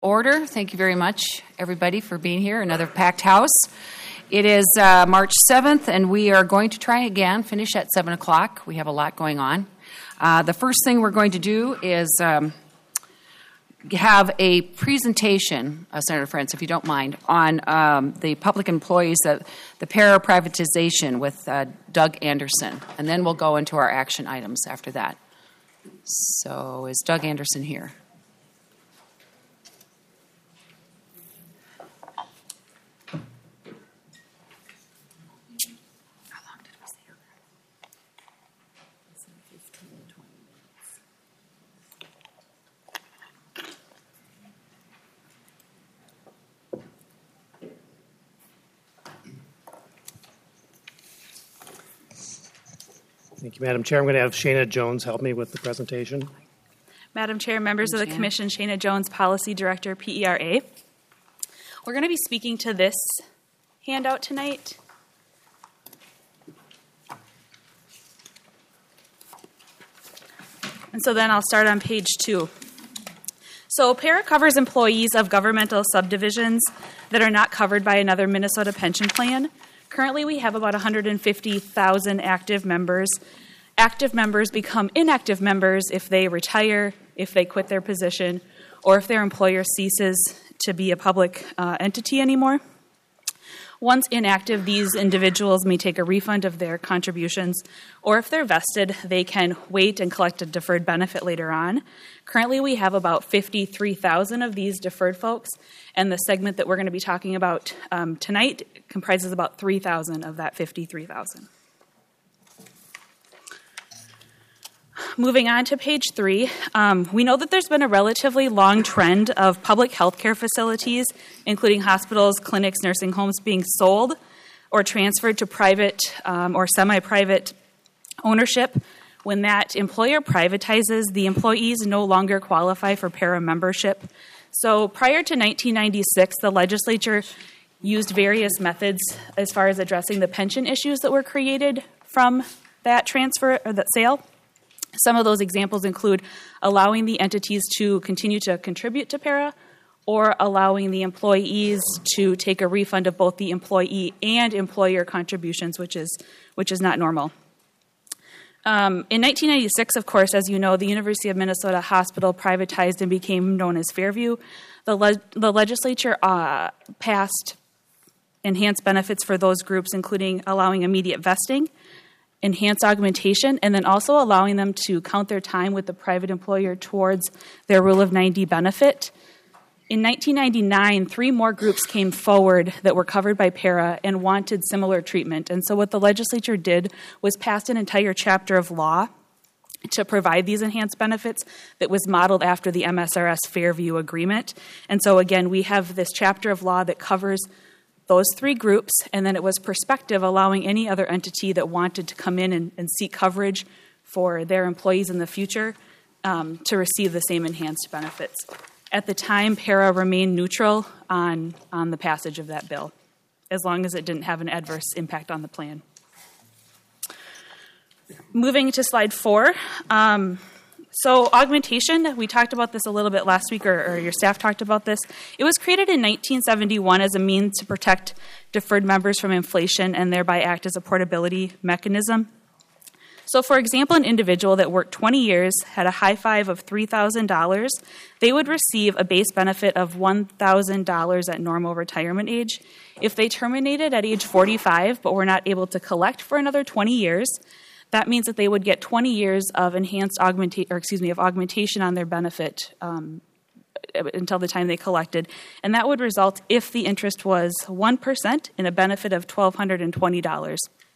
Order. Thank you very much, everybody, for being here. Another packed house. It is March 7th, and we are going to try again, finish at 7 o'clock. We have a lot going on. The first thing we're going to do is have a presentation, Senator Frentz, if you don't mind, on the public employees, the para-privatization with Doug Anderson. And then we'll go into our action items after that. So is Doug Anderson here? Thank you, Madam Chair. I'm going to have Shana Jones help me with the presentation. Madam Chair, members of the Commission, Shana Jones, Policy Director, PERA. We're going to be speaking to this handout tonight. And so then I'll start on page 2. So PARA covers employees of governmental subdivisions that are not covered by another Minnesota pension plan. Currently, we have about 150,000 active members. Active members become inactive members if they retire, if they quit their position, or if their employer ceases to be a public entity anymore. Once inactive, these individuals may take a refund of their contributions, or if they're vested, they can wait and collect a deferred benefit later on. Currently, we have about 53,000 of these deferred folks, and the segment that we're going to be talking about tonight comprises about 3,000 of that 53,000. Moving on to page 3, we know that there's been a relatively long trend of public health care facilities, including hospitals, clinics, nursing homes, being sold or transferred to private or semi-private ownership. When that employer privatizes, the employees no longer qualify for PARA membership. So prior to 1996, the legislature used various methods as far as addressing the pension issues that were created from that transfer or that sale. Some of those examples include allowing the entities to continue to contribute to PARA or allowing the employees to take a refund of both the employee and employer contributions, which is not normal. In 1996, of course, as you know, the University of Minnesota Hospital privatized and became known as Fairview. The legislature passed enhanced benefits for those groups, including allowing immediate vesting, enhanced augmentation, and then also allowing them to count their time with the private employer towards their Rule of 90 benefit. In 1999, 3 more groups came forward that were covered by PARA and wanted similar treatment. And so what the legislature did was pass an entire chapter of law to provide these enhanced benefits that was modeled after the MSRS Fairview Agreement. And so again, we have this chapter of law that covers those 3 groups, and then it was prospective, allowing any other entity that wanted to come in and seek coverage for their employees in the future to receive the same enhanced benefits. At the time, PARA remained neutral on the passage of that bill, as long as it didn't have an adverse impact on the plan. Moving to slide 4. So augmentation, we talked about this a little bit last week, or your staff talked about this. It was created in 1971 as a means to protect deferred members from inflation and thereby act as a portability mechanism. So for example, an individual that worked 20 years, had a high five of $3,000, they would receive a base benefit of $1,000 at normal retirement age. If they terminated at age 45 but were not able to collect for another 20 years, that means that they would get 20 years of augmentation on their benefit until the time they collected. And that would result, if the interest was 1%, in a benefit of $1,220.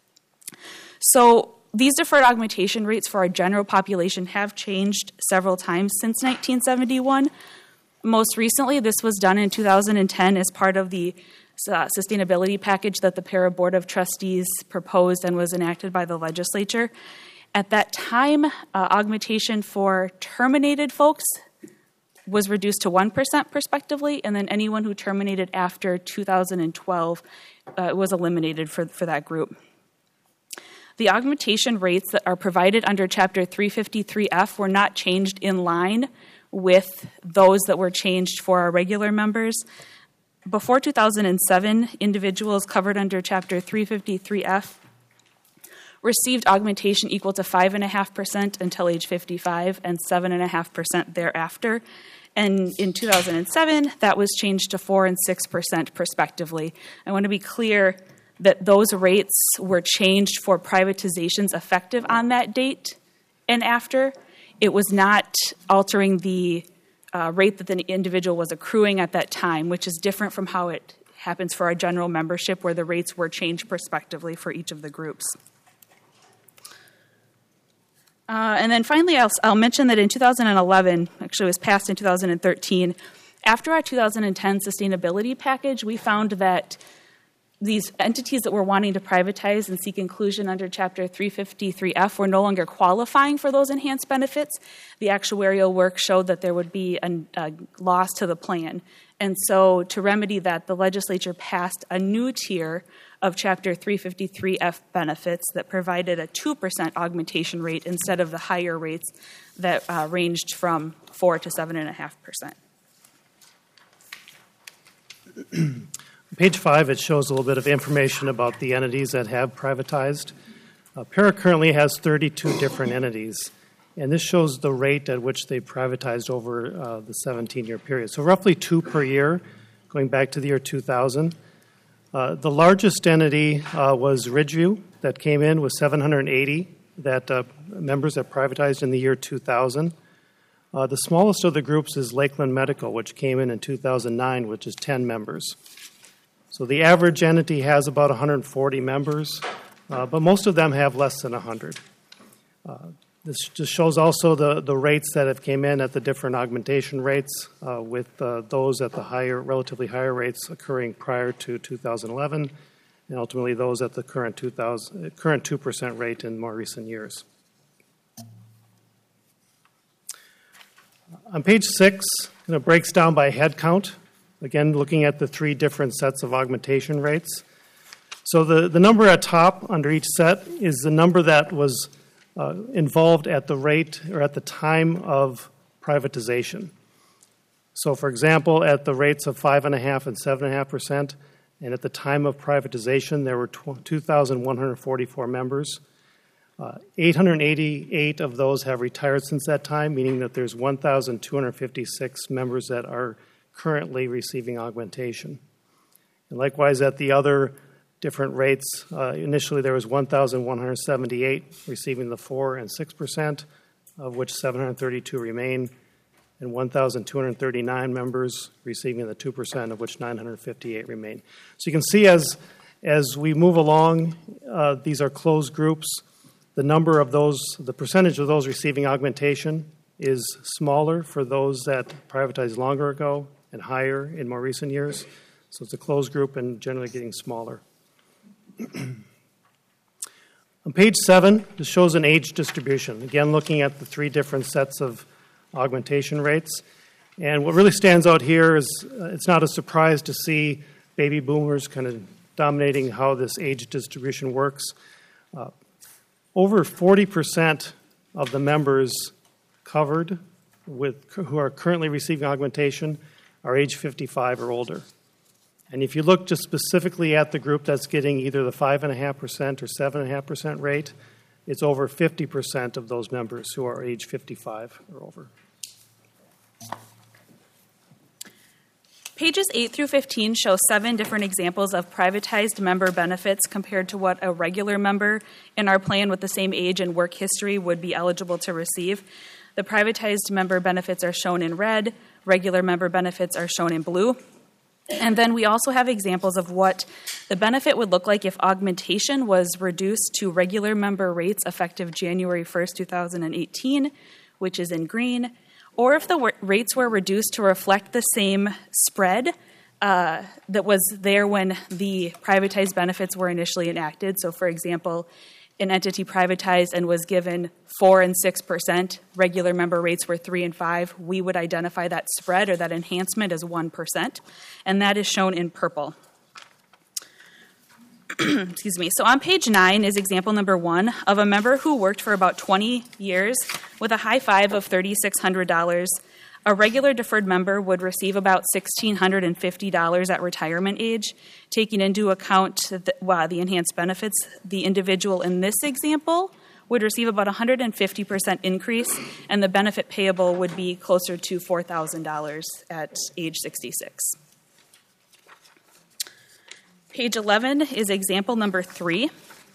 So these deferred augmentation rates for our general population have changed several times since 1971. Most recently, this was done in 2010 as part of the sustainability package that the PARA Board of Trustees proposed and was enacted by the legislature. At that time, augmentation for terminated folks was reduced to 1% prospectively, and then anyone who terminated after 2012 was eliminated for that group. The augmentation rates that are provided under Chapter 353F were not changed in line with those that were changed for our regular members. Before 2007, individuals covered under Chapter 353F received augmentation equal to 5.5% until age 55 and 7.5% thereafter. And in 2007, that was changed to 4% and 6% prospectively. I want to be clear that those rates were changed for privatizations effective on that date and after. It was not altering the rate that the individual was accruing at that time, which is different from how it happens for our general membership, where the rates were changed prospectively for each of the groups. And then finally, I'll mention that in 2011, actually it was passed in 2013, after our 2010 sustainability package, we found that these entities that were wanting to privatize and seek inclusion under Chapter 353F were no longer qualifying for those enhanced benefits. The actuarial work showed that there would be a loss to the plan. And so to remedy that, the legislature passed a new tier of Chapter 353F benefits that provided a 2% augmentation rate instead of the higher rates that ranged from 4 to 7.5%. Page 5, it shows a little bit of information about the entities that have privatized. PARA currently has 32 different entities, and this shows the rate at which they privatized over the 17-year period. So roughly 2 per year, going back to the year 2000. The largest entity was Ridgeview, that came in with 780 members that privatized in the year 2000. The smallest of the groups is Lakeland Medical, which came in 2009, which is 10 members. So the average entity has about 140 members, but most of them have less than 100. This just shows also the rates that have came in at the different augmentation rates, with those at the relatively higher rates occurring prior to 2011, and ultimately those at the current 2% rate in more recent years. On page 6, it breaks down by head count. Again, looking at the 3 different sets of augmentation rates. So the number at top under each set is the number that was involved at the rate or at the time of privatization. So, for example, at the rates of 5.5% and 7.5%, and at the time of privatization, there were 2,144 members. 888 of those have retired since that time, meaning that there's 1,256 members that are currently receiving augmentation. And likewise, at the other different rates, initially there was 1,178 receiving the 4% and 6%, of which 732 remain, and 1,239 members receiving the 2%, of which 958 remain. So you can see as we move along, these are closed groups. The percentage of those receiving augmentation is smaller for those that privatized longer ago and higher in more recent years. So it's a closed group and generally getting smaller. On page 7, this shows an age distribution. Again, looking at the 3 different sets of augmentation rates. And what really stands out here is it's not a surprise to see baby boomers kind of dominating how this age distribution works. Over 40% of the members covered who are currently receiving augmentation are age 55 or older. And if you look just specifically at the group that's getting either the 5.5% or 7.5% rate, it's over 50% of those members who are age 55 or over. Pages 8 through 15 show 7 different examples of privatized member benefits compared to what a regular member in our plan with the same age and work history would be eligible to receive. The privatized member benefits are shown in red, regular member benefits are shown in blue. And then we also have examples of what the benefit would look like if augmentation was reduced to regular member rates effective January 1st, 2018, which is in green, or if the rates were reduced to reflect the same spread that was there when the privatized benefits were initially enacted. So, for example, an entity privatized and was given 4% and 6%, regular member rates were 3% and 5%, we would identify that spread or that enhancement as 1%, and that is shown in purple. Excuse me. So on page 9 is example number 1 of a member who worked for about 20 years with a high five of $3,600 A regular deferred member would receive about $1,650 at retirement age. Taking into account the enhanced benefits, the individual in this example would receive about 150% increase, and the benefit payable would be closer to $4,000 at age 66. Page 11 is example number 3.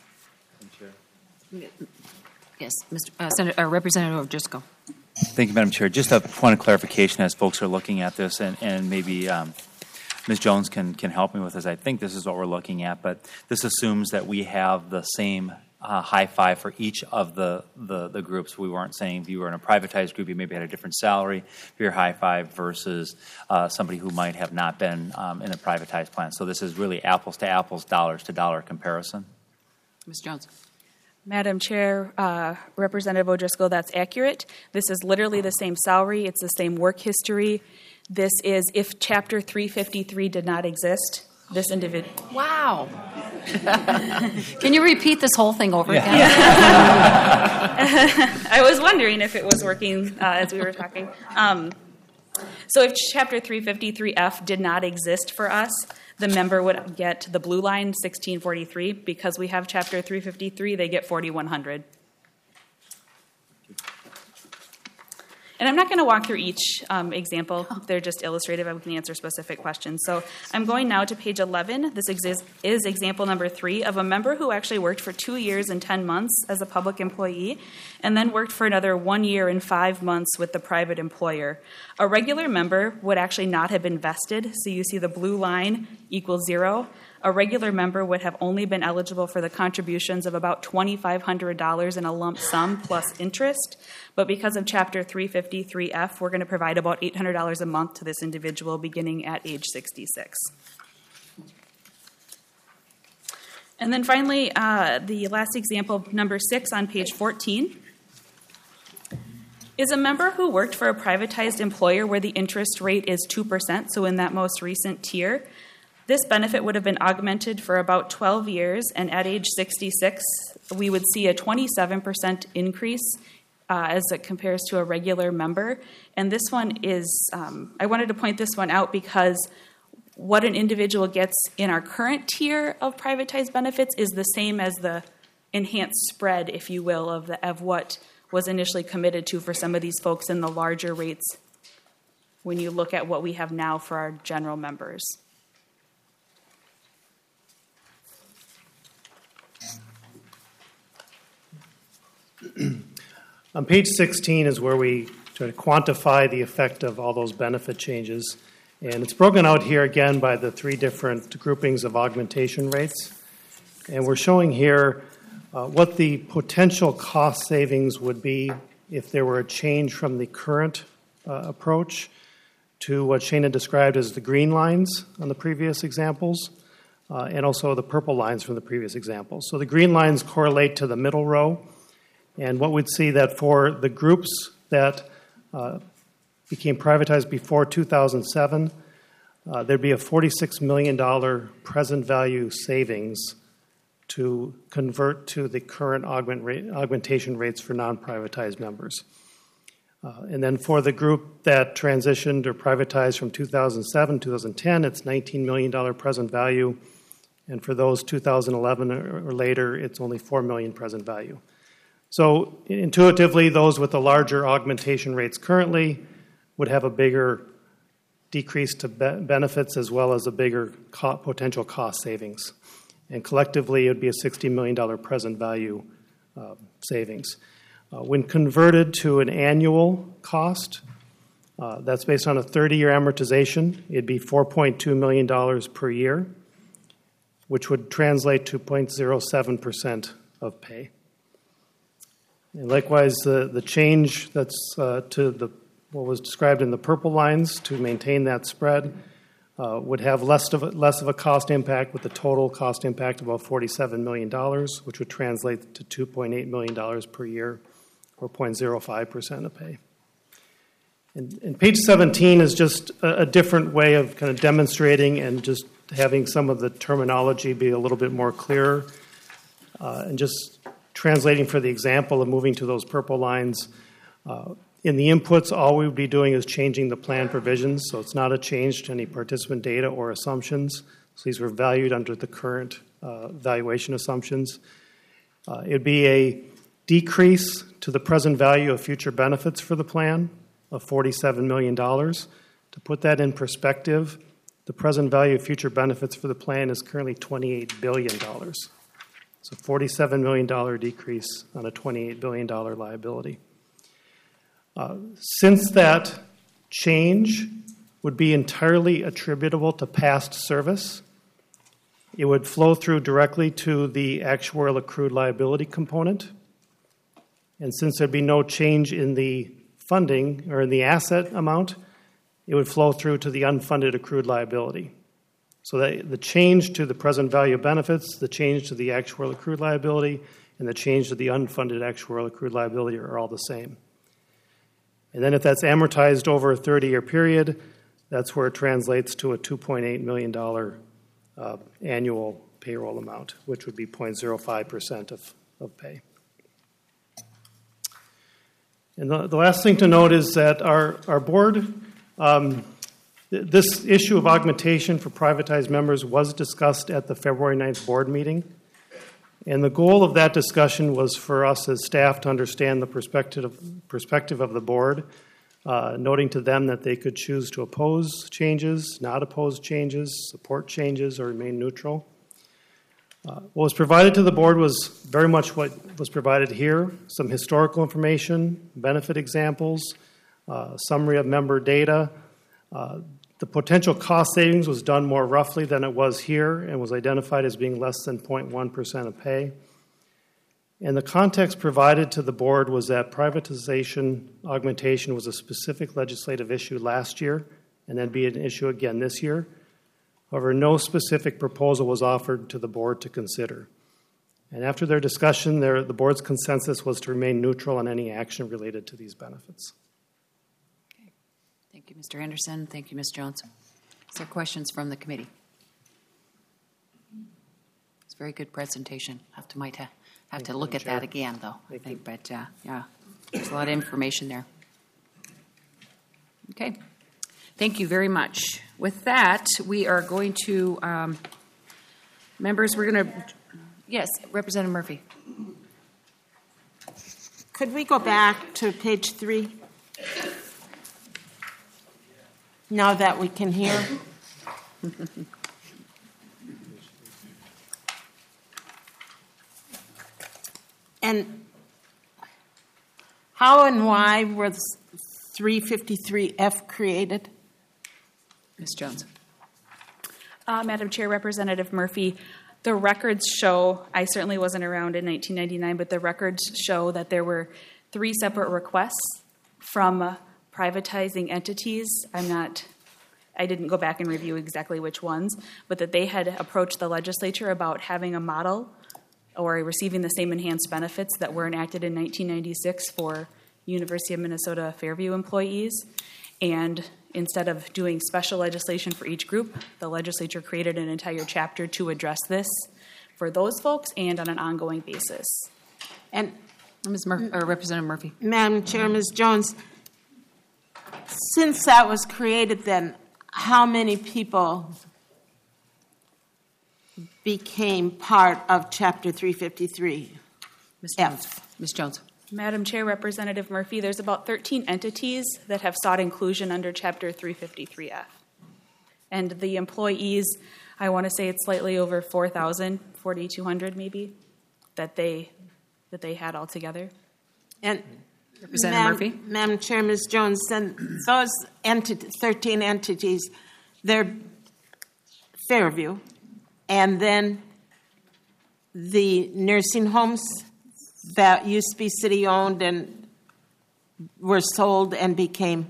Yes, Representative Driscoll. Thank you, Madam Chair. Just a point of clarification as folks are looking at this, and maybe Ms. Jones can help me with this. I think this is what we're looking at, but this assumes that we have the same high five for each of the groups. We weren't saying if you were in a privatized group, you maybe had a different salary for your high five versus somebody who might have not been in a privatized plan. So this is really apples to apples, dollars to dollar comparison. Ms. Jones. Madam Chair, Representative O'Driscoll, that's accurate. This is literally the same salary. It's the same work history. This is if Chapter 353 did not exist, this individual. Wow. Can you repeat this whole thing over again? I was wondering if it was working as we were talking. So if Chapter 353F did not exist for us, the member would get the blue line, 1643. Because we have Chapter 353, they get 4100. And I'm not going to walk through each example. They're just illustrative. I can answer specific questions. So I'm going now to page 11. This is example number 3 of a member who actually worked for 2 years and 10 months as a public employee and then worked for another 1 year and 5 months with the private employer. A regular member would actually not have been vested. So you see the blue line equals 0. A regular member would have only been eligible for the contributions of about $2,500 in a lump sum plus interest. But because of Chapter 353F, we're going to provide about $800 a month to this individual beginning at age 66. And then finally, the last example, number 6 on page 14, is a member who worked for a privatized employer where the interest rate is 2%, so in that most recent tier. This benefit would have been augmented for about 12 years, and at age 66, we would see a 27% increase as it compares to a regular member. And this one is, I wanted to point this one out because what an individual gets in our current tier of privatized benefits is the same as the enhanced spread, if you will, of what was initially committed to for some of these folks in the larger rates when you look at what we have now for our general members. On page 16 is where we try to quantify the effect of all those benefit changes. And it's broken out here again by the 3 different groupings of augmentation rates. And we're showing here what the potential cost savings would be if there were a change from the current approach to what Shana described as the green lines on the previous examples, and also the purple lines from the previous examples. So the green lines correlate to the middle row. And what we'd see that for the groups that became privatized before 2007, there'd be a $46 million present value savings to convert to the current augmentation rates for non-privatized members. And then for the group that transitioned or privatized from 2007 to 2010, it's $19 million present value. And for those 2011 or later, it's only $4 million present value. So intuitively, those with the larger augmentation rates currently would have a bigger decrease to benefits as well as a bigger potential cost savings. And collectively, it would be a $60 million present value savings. When converted to an annual cost, that's based on a 30-year amortization, it'd be $4.2 million per year, which would translate to 0.07% of pay. And likewise, the change that's to what was described in the purple lines to maintain that spread would have less of a cost impact, with the total cost impact of about $47 million, which would translate to $2.8 million per year, or 0.05% of pay. And page 17 is just a different way of kind of demonstrating and just having some of the terminology be a little bit more clearer, and just translating for the example of moving to those purple lines. In the inputs, all we would be doing is changing the plan provisions, so it's not a change to any participant data or assumptions. So these were valued under the current valuation assumptions. It'd be a decrease to the present value of future benefits for the plan of $47 million. To put that in perspective, the present value of future benefits for the plan is currently $28 billion. So $47 million decrease on a $28 billion liability. Since that change would be entirely attributable to past service, it would flow through directly to the actuarial accrued liability component. And since there'd be no change in the funding or in the asset amount, it would flow through to the unfunded accrued liability. So that the change to the present value of benefits, the change to the actuarial accrued liability, and the change to the unfunded actuarial accrued liability are all the same. And then if that's amortized over a 30-year period, that's where it translates to a $2.8 million annual payroll amount, which would be 0.05% of pay. And the last thing to note is that our board, this issue of augmentation for privatized members was discussed at the February 9th board meeting. And the goal of that discussion was for us as staff to understand the perspective of the board, noting to them that they could choose to oppose changes, not oppose changes, support changes, or remain neutral. What was provided to the board was very much what was provided here: some historical information, benefit examples, summary of member data. The potential cost savings was done more roughly than it was here and was identified as being less than 0.1% of pay. And the context provided to the board was that privatization augmentation was a specific legislative issue last year and then be an issue again this year. However, no specific proposal was offered to the board to consider. And after their discussion, the board's consensus was to remain neutral on any action related to these benefits. Thank you, Mr. Anderson. Thank you, Ms. Jones. Is there questions from the committee? It's a very good presentation. Might have to look at that again, though, I think. But, yeah, there's a lot of information there. Okay. Thank you very much. With that, we are going to, members, we're going to, yes, Representative Murphy. Could we go back to page 3? Now that we can hear. And how and why was 353F created? Ms. Jones. Madam Chair, Representative Murphy, the records show, I certainly wasn't around in 1999, but the records show that there were 3 separate requests from privatizing entities. I didn't go back and review exactly which ones, but that they had approached the legislature about having a model or receiving the same enhanced benefits that were enacted in 1996 for University of Minnesota Fairview employees. And instead of doing special legislation for each group, the legislature created an entire chapter to address this for those folks and on an ongoing basis. And Representative Murphy. Madam Chair, Ms. Jones, since that was created then, how many people became part of Chapter 353? Ms. Jones. Ms. Jones. Madam Chair, Representative Murphy, there's about 13 entities that have sought inclusion under Chapter 353F. And the employees, I want to say it's slightly over 4,000, 4,200 maybe, that they had altogether. And Representative Murphy. Madam Chair, Ms. Jones, then those 13 entities, they're Fairview, and then the nursing homes that used to be city-owned and were sold and became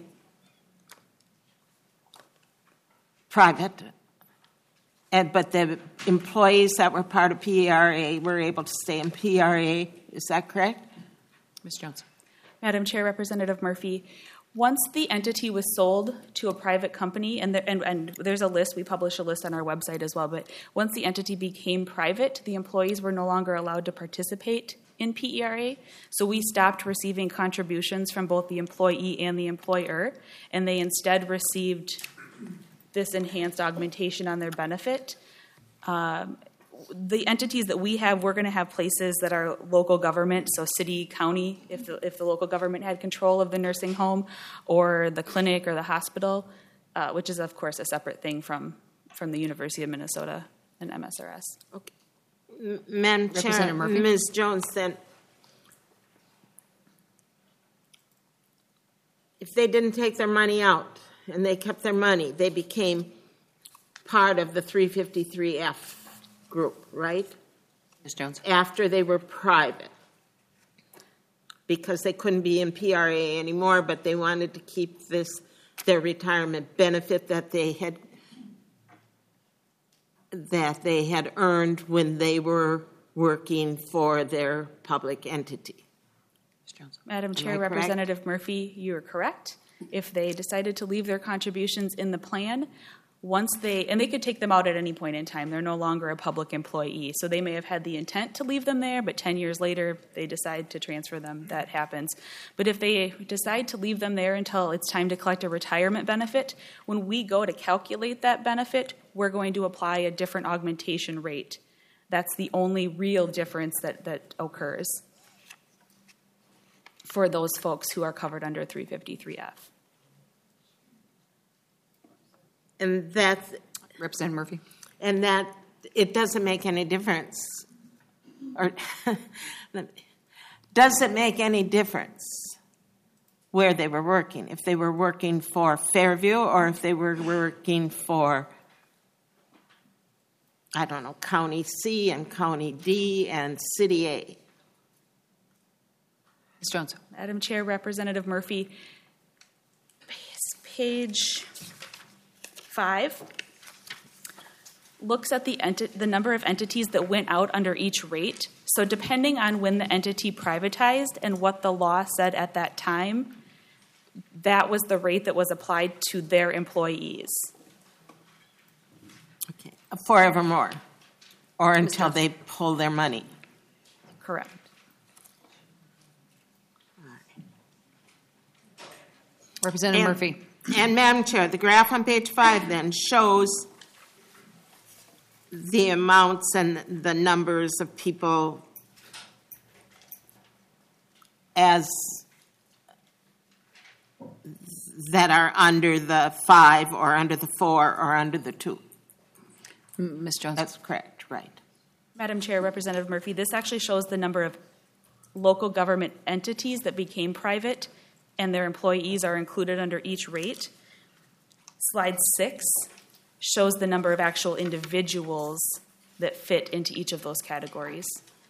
private. But the employees that were part of PRA were able to stay in PRA. Is that correct? Ms. Jones. Madam Chair, Representative Murphy, once the entity was sold to a private company, and there's a list, we publish a list on our website as well, but once the entity became private, the employees were no longer allowed to participate in PERA. So we stopped receiving contributions from both the employee and the employer, and they instead received this enhanced augmentation on their benefit. The entities that we have, we're going to have places that are local government, so city, county, if the local government had control of the nursing home, or the clinic or the hospital, which is, of course, a separate thing from the University of Minnesota and MSRS. Okay. Madam Chair, Representative Murphy? Ms. Jones, then, if they didn't take their money out and they kept their money, they became part of the 353F group, right? Ms. Jones? After they were private, because they couldn't be in PRA anymore, but they wanted to keep their retirement benefit that they had earned when they were working for their public entity. Ms. Jones? Madam I Chair, correct? Representative Murphy, you are correct. If they decided to leave their contributions in the plan, and they could take them out at any point in time. They're no longer a public employee. So they may have had the intent to leave them there, but 10 years later, they decide to transfer them. That happens. But if they decide to leave them there until it's time to collect a retirement benefit, when we go to calculate that benefit, we're going to apply a different augmentation rate. That's the only real difference that occurs for those folks who are covered under 353F. And that's, Representative Murphy? and that it doesn't make any difference. Or does it make any difference where they were working? If they were working for Fairview or if they were working for, I don't know, County C and County D and City A? Ms. Jones? Madam Chair, Representative Murphy, page 5 looks at the number of entities that went out under each rate. So depending on when the entity privatized and what the law said at that time, that was the rate that was applied to their employees. Okay. Forevermore, or until they pull their money. Correct. Representative Murphy? And Madam Chair, the graph on page 5 then shows the amounts and the numbers of people as that are under the 5 or under the 4 or under the 2. Ms. Jones? That's correct, right. Madam Chair, Representative Murphy, this actually shows the number of local government entities that became private and their employees are included under each rate. Slide 6 shows the number of actual individuals that fit into each of those categories.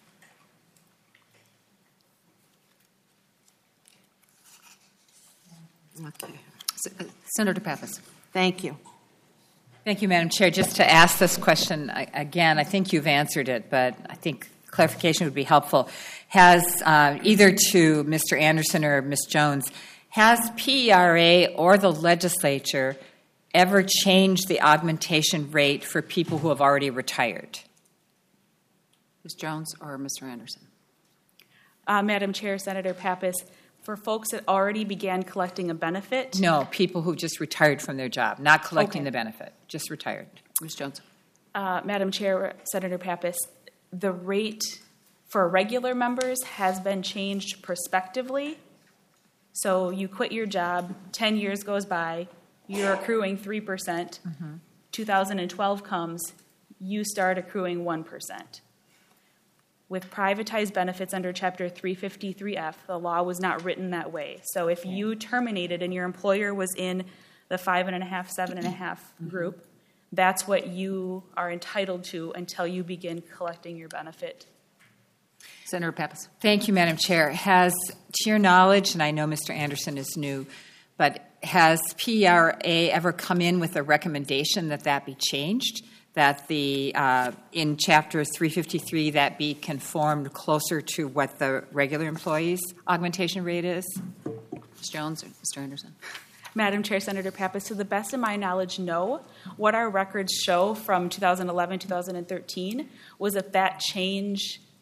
Okay. Senator Pappas? Thank you. Thank you, Madam Chair. Just to ask this question again, I think you've answered it, but I think clarification would be helpful. Has either to Mr. Anderson or Ms. Jones, has PERA or the legislature ever changed the augmentation rate for people who have already retired? Ms. Jones or Mr. Anderson? Madam Chair, Senator Pappas, for folks that already began collecting a benefit, No, people who just retired from their job, not collecting Okay. the benefit, just retired. Ms. Jones? Madam Chair, Senator Pappas, the rate for regular members has been changed prospectively. So you quit your job, 10 years goes by, you're accruing 3%. 2012 comes, you start accruing 1%. With privatized benefits under Chapter 353F, the law was not written that way. So if you terminated and your employer was in the 5.5, 7.5 group, that's what you are entitled to until you begin collecting your benefit. Senator Pappas? Thank you, Madam Chair. Has, to your knowledge, and I know Mr. Anderson is new, but has PERA ever come in with a recommendation that that be changed, that the in Chapter 353 that be conformed closer to what the regular employees' augmentation rate is? Ms. Jones or Mr. Anderson? Madam Chair, Senator Pappas, to the best of my knowledge, no. What our records show from 2011, 2013 was that change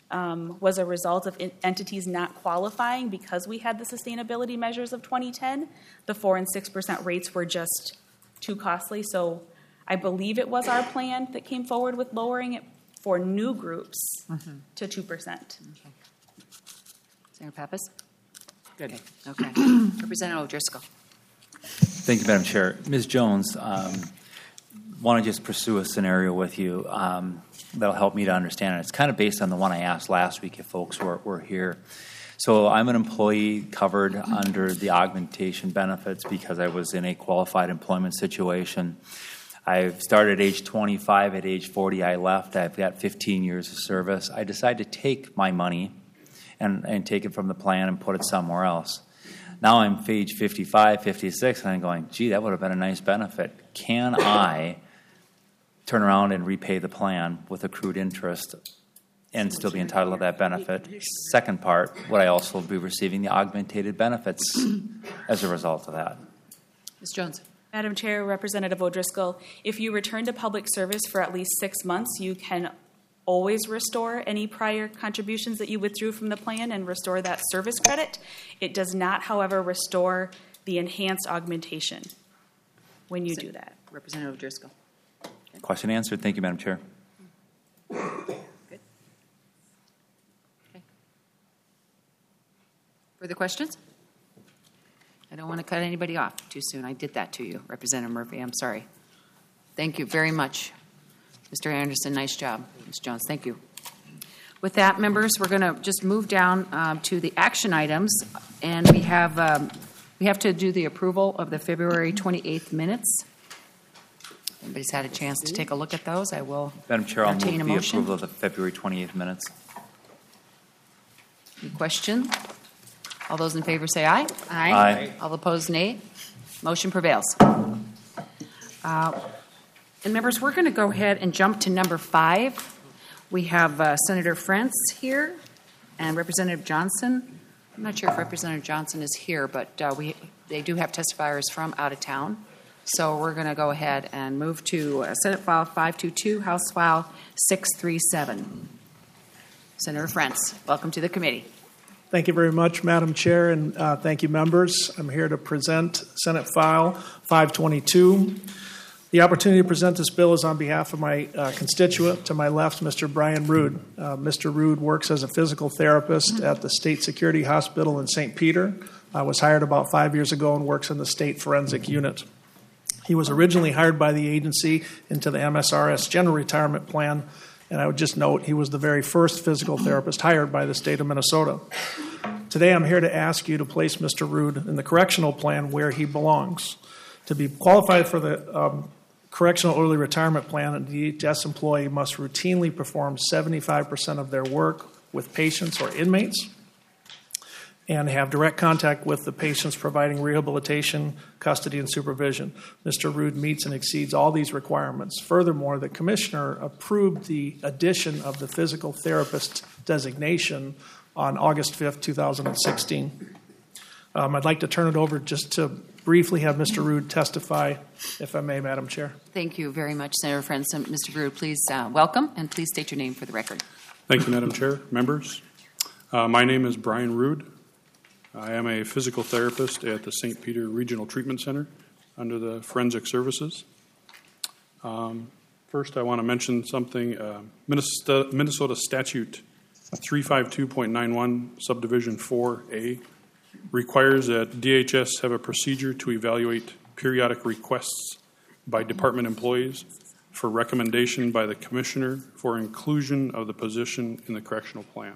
was a result of entities not qualifying because we had the sustainability measures of 2010. The 4% and 6% rates were just too costly. So I believe it was our plan that came forward with lowering it for new groups to 2%. Senator Pappas? Good. Okay. Representative O'Driscoll. Thank you, Madam Chair. Ms. Jones, want to just pursue a scenario with you that'll help me to understand it. It's kind of based on the one I asked last week if folks were here. So I'm an employee covered under the augmentation benefits because I was in a qualified employment situation. I started at age 25. At age 40, I left. I've got 15 years of service. I decided to take my money and take it from the plan and put it somewhere else. Now I'm age 55, 56, and I'm going, gee, that would have been a nice benefit. Can I turn around and repay the plan with accrued interest and still be entitled to that benefit? Second part, would I also be receiving the augmented benefits as a result of that? Ms. Jones. Madam Chair, Representative O'Driscoll, if you return to public service for at least 6 months, you can always restore any prior contributions that you withdrew from the plan and restore that service credit. It does not, however, restore the enhanced augmentation when you do that. Representative O'Driscoll. Question answered. Thank you, Madam Chair. Good. Okay. Further questions? I don't want to cut anybody off too soon. I did that to you, Representative Murphy. I'm sorry. Thank you very much. Mr. Anderson, nice job. Ms. Jones, thank you. With that, members, we're going to just move down to the action items, and we have to do the approval of the February 28th minutes. Anybody's had a chance to take a look at those? I will Madam Chair, I'll move entertain a the motion. approval of the February 28th minutes. Any question? All those in favor say aye. Aye. All opposed, nay. Motion prevails. And members, we're going to go ahead and jump to number 5. We have Senator Frentz here and Representative Johnson. I'm not sure if Representative Johnson is here, but they do have testifiers from out of town. So we're going to go ahead and move to Senate File 522, House File 637. Senator Frentz, welcome to the committee. Thank you very much, Madam Chair, and thank you, members. I'm here to present Senate File 522. The opportunity to present this bill is on behalf of my constituent to my left, Mr. Brian Rood. Mr. Rood works as a physical therapist at the State Security Hospital in St. Peter. I was hired about 5 years ago and works in the state forensic unit. He was originally hired by the agency into the MSRS General Retirement Plan, and I would just note he was the very first physical therapist hired by the state of Minnesota. Today I'm here to ask you to place Mr. Rood in the correctional plan where he belongs. To be qualified for the correctional early retirement plan, a DHS employee must routinely perform 75% of their work with patients or inmates and have direct contact with the patients providing rehabilitation, custody, and supervision. Mr. Rood meets and exceeds all these requirements. Furthermore, the Commissioner approved the addition of the physical therapist designation on August 5th, 2016. I'd like to turn it over just to briefly have Mr. Rood testify, if I may, Madam Chair. Thank you very much, Senator Frentz. Mr. Rood, please welcome, and please state your name for the record. Thank you, Madam Chair, members. My name is Brian Rood. I am a physical therapist at the St. Peter Regional Treatment Center under the Forensic Services. First, I want to mention something. Minnesota Statute 352.91, Subdivision 4A, requires that DHS have a procedure to evaluate periodic requests by department employees for recommendation by the Commissioner for inclusion of the position in the correctional plan.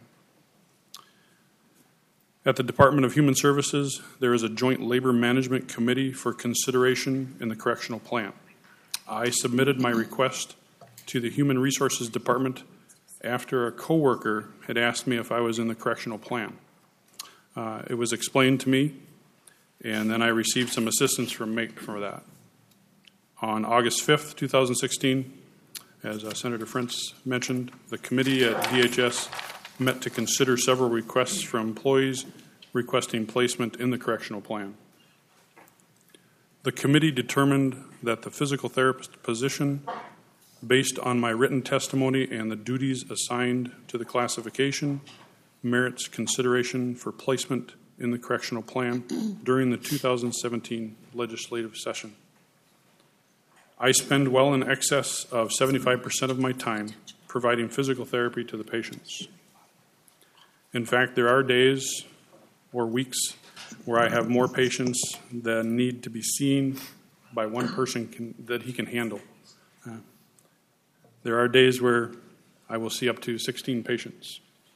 At the Department of Human Services, there is a Joint Labor Management Committee for consideration in the correctional plan. I submitted my request to the Human Resources Department after a coworker had asked me if I was in the correctional plan. It was explained to me, and then I received some assistance from MAPE for that. On August 5th, 2016, as Senator Frentz mentioned, the committee at DHS met to consider several requests from employees requesting placement in the correctional plan. The committee determined that the physical therapist position based on my written testimony and the duties assigned to the classification, merits consideration for placement in the correctional plan during the 2017 legislative session. I spend well in excess of 75% of my time providing physical therapy to the patients. In fact, there are days or weeks where I have more patients than need to be seen by one person that he can handle. There are days where I will see up to 16 patients.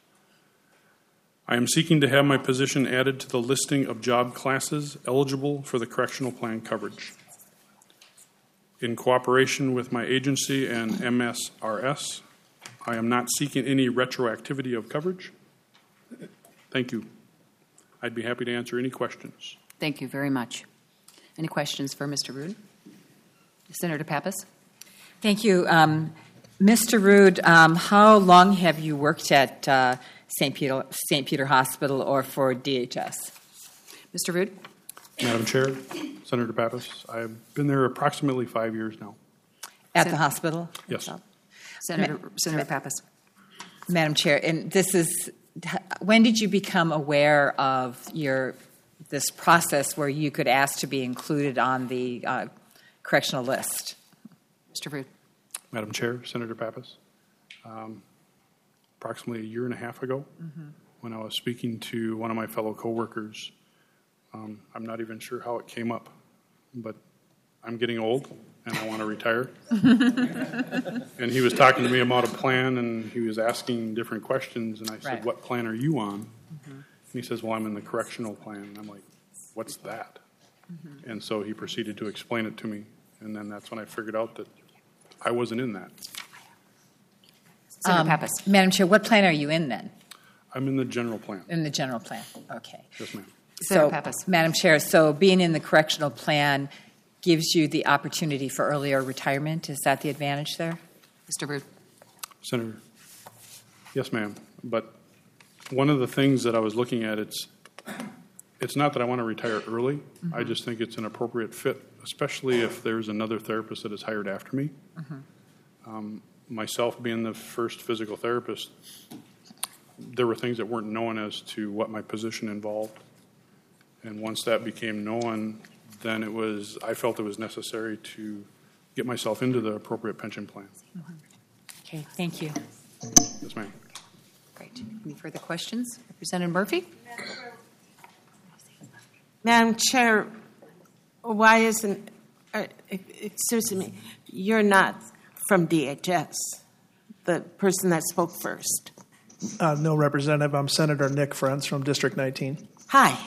I am seeking to have my position added to the listing of job classes eligible for the correctional plan coverage. In cooperation with my agency and MSRS, I am not seeking any retroactivity of coverage. Thank you. I'd be happy to answer any questions. Thank you very much. Any questions for Mr. Rood? Senator Pappas? Thank you. Mr. Rood, how long have you worked at St. Peter Hospital or for DHS? Mr. Rood? Madam Chair, Senator Pappas, I've been there approximately 5 years now. At the hospital? Yes. Senator Pappas? Madam Chair, and this is, when did you become aware of this process where you could ask to be included on the correctional list? Mr. Rood? Madam Chair, Senator Pappas, approximately a year and a half ago, when I was speaking to one of my fellow coworkers, I'm not even sure how it came up, but I'm getting old and I want to retire. And he was talking to me about a plan, and he was asking different questions, and I said, "What plan are you on?" And he says, "Well, I'm in the correctional plan." And I'm like, "What's that?" And so he proceeded to explain it to me, and then that's when I figured out that I wasn't in that. Senator Pappas? Madam Chair, what plan are you in then? I'm in the general plan. In the general plan, okay. Yes, ma'am. Senator Pappas? Madam Chair, so being in the correctional plan gives you the opportunity for earlier retirement. Is that the advantage there? Mr. Rood? Senator, yes, ma'am. But one of the things that I was looking at, it's not that I want to retire early. I just think it's an appropriate fit, especially if there's another therapist that is hired after me. Myself being the first physical therapist, there were things that weren't known as to what my position involved. And once that became known, then I felt it was necessary to get myself into the appropriate pension plan. Okay, thank you. Yes, ma'am. Great. Any further questions? Representative Murphy? Madam Chair, why isn't, excuse me, you're not from DHS, the person that spoke first? No, Representative. I'm Senator Nick Frentz from District 19. Hi.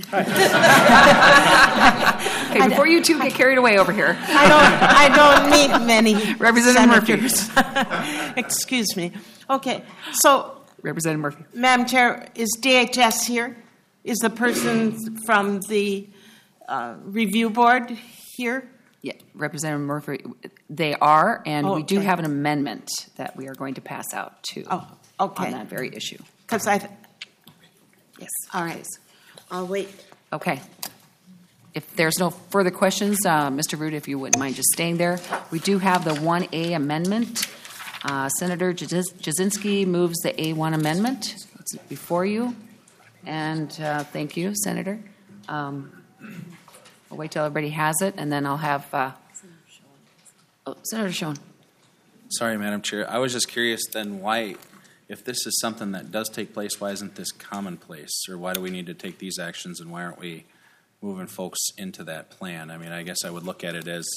Okay, before you two get carried away over here. I don't meet many Representative senators. Murphy. Excuse me. Okay, so, Representative Murphy? Madam Chair, is DHS here? Is the person from the review board here? Yeah, Representative Murphy, they are, and we do Okay. have an amendment that we are going to pass out too Okay. on that very issue. Because Yes. all right. I'll wait. Okay. If there's no further questions, Mr. Rood, if you wouldn't mind just staying there. We do have the 1A amendment. Senator Jasinski moves the A1 amendment. It's before you. And thank you, Senator. I'll wait till everybody has it, and then I'll have Senator Schoen. Sorry, Madam Chair. I was just curious then why, if this is something that does take place, why isn't this commonplace? Or why do we need to take these actions, and why aren't we moving folks into that plan? I mean, I guess I would look at it as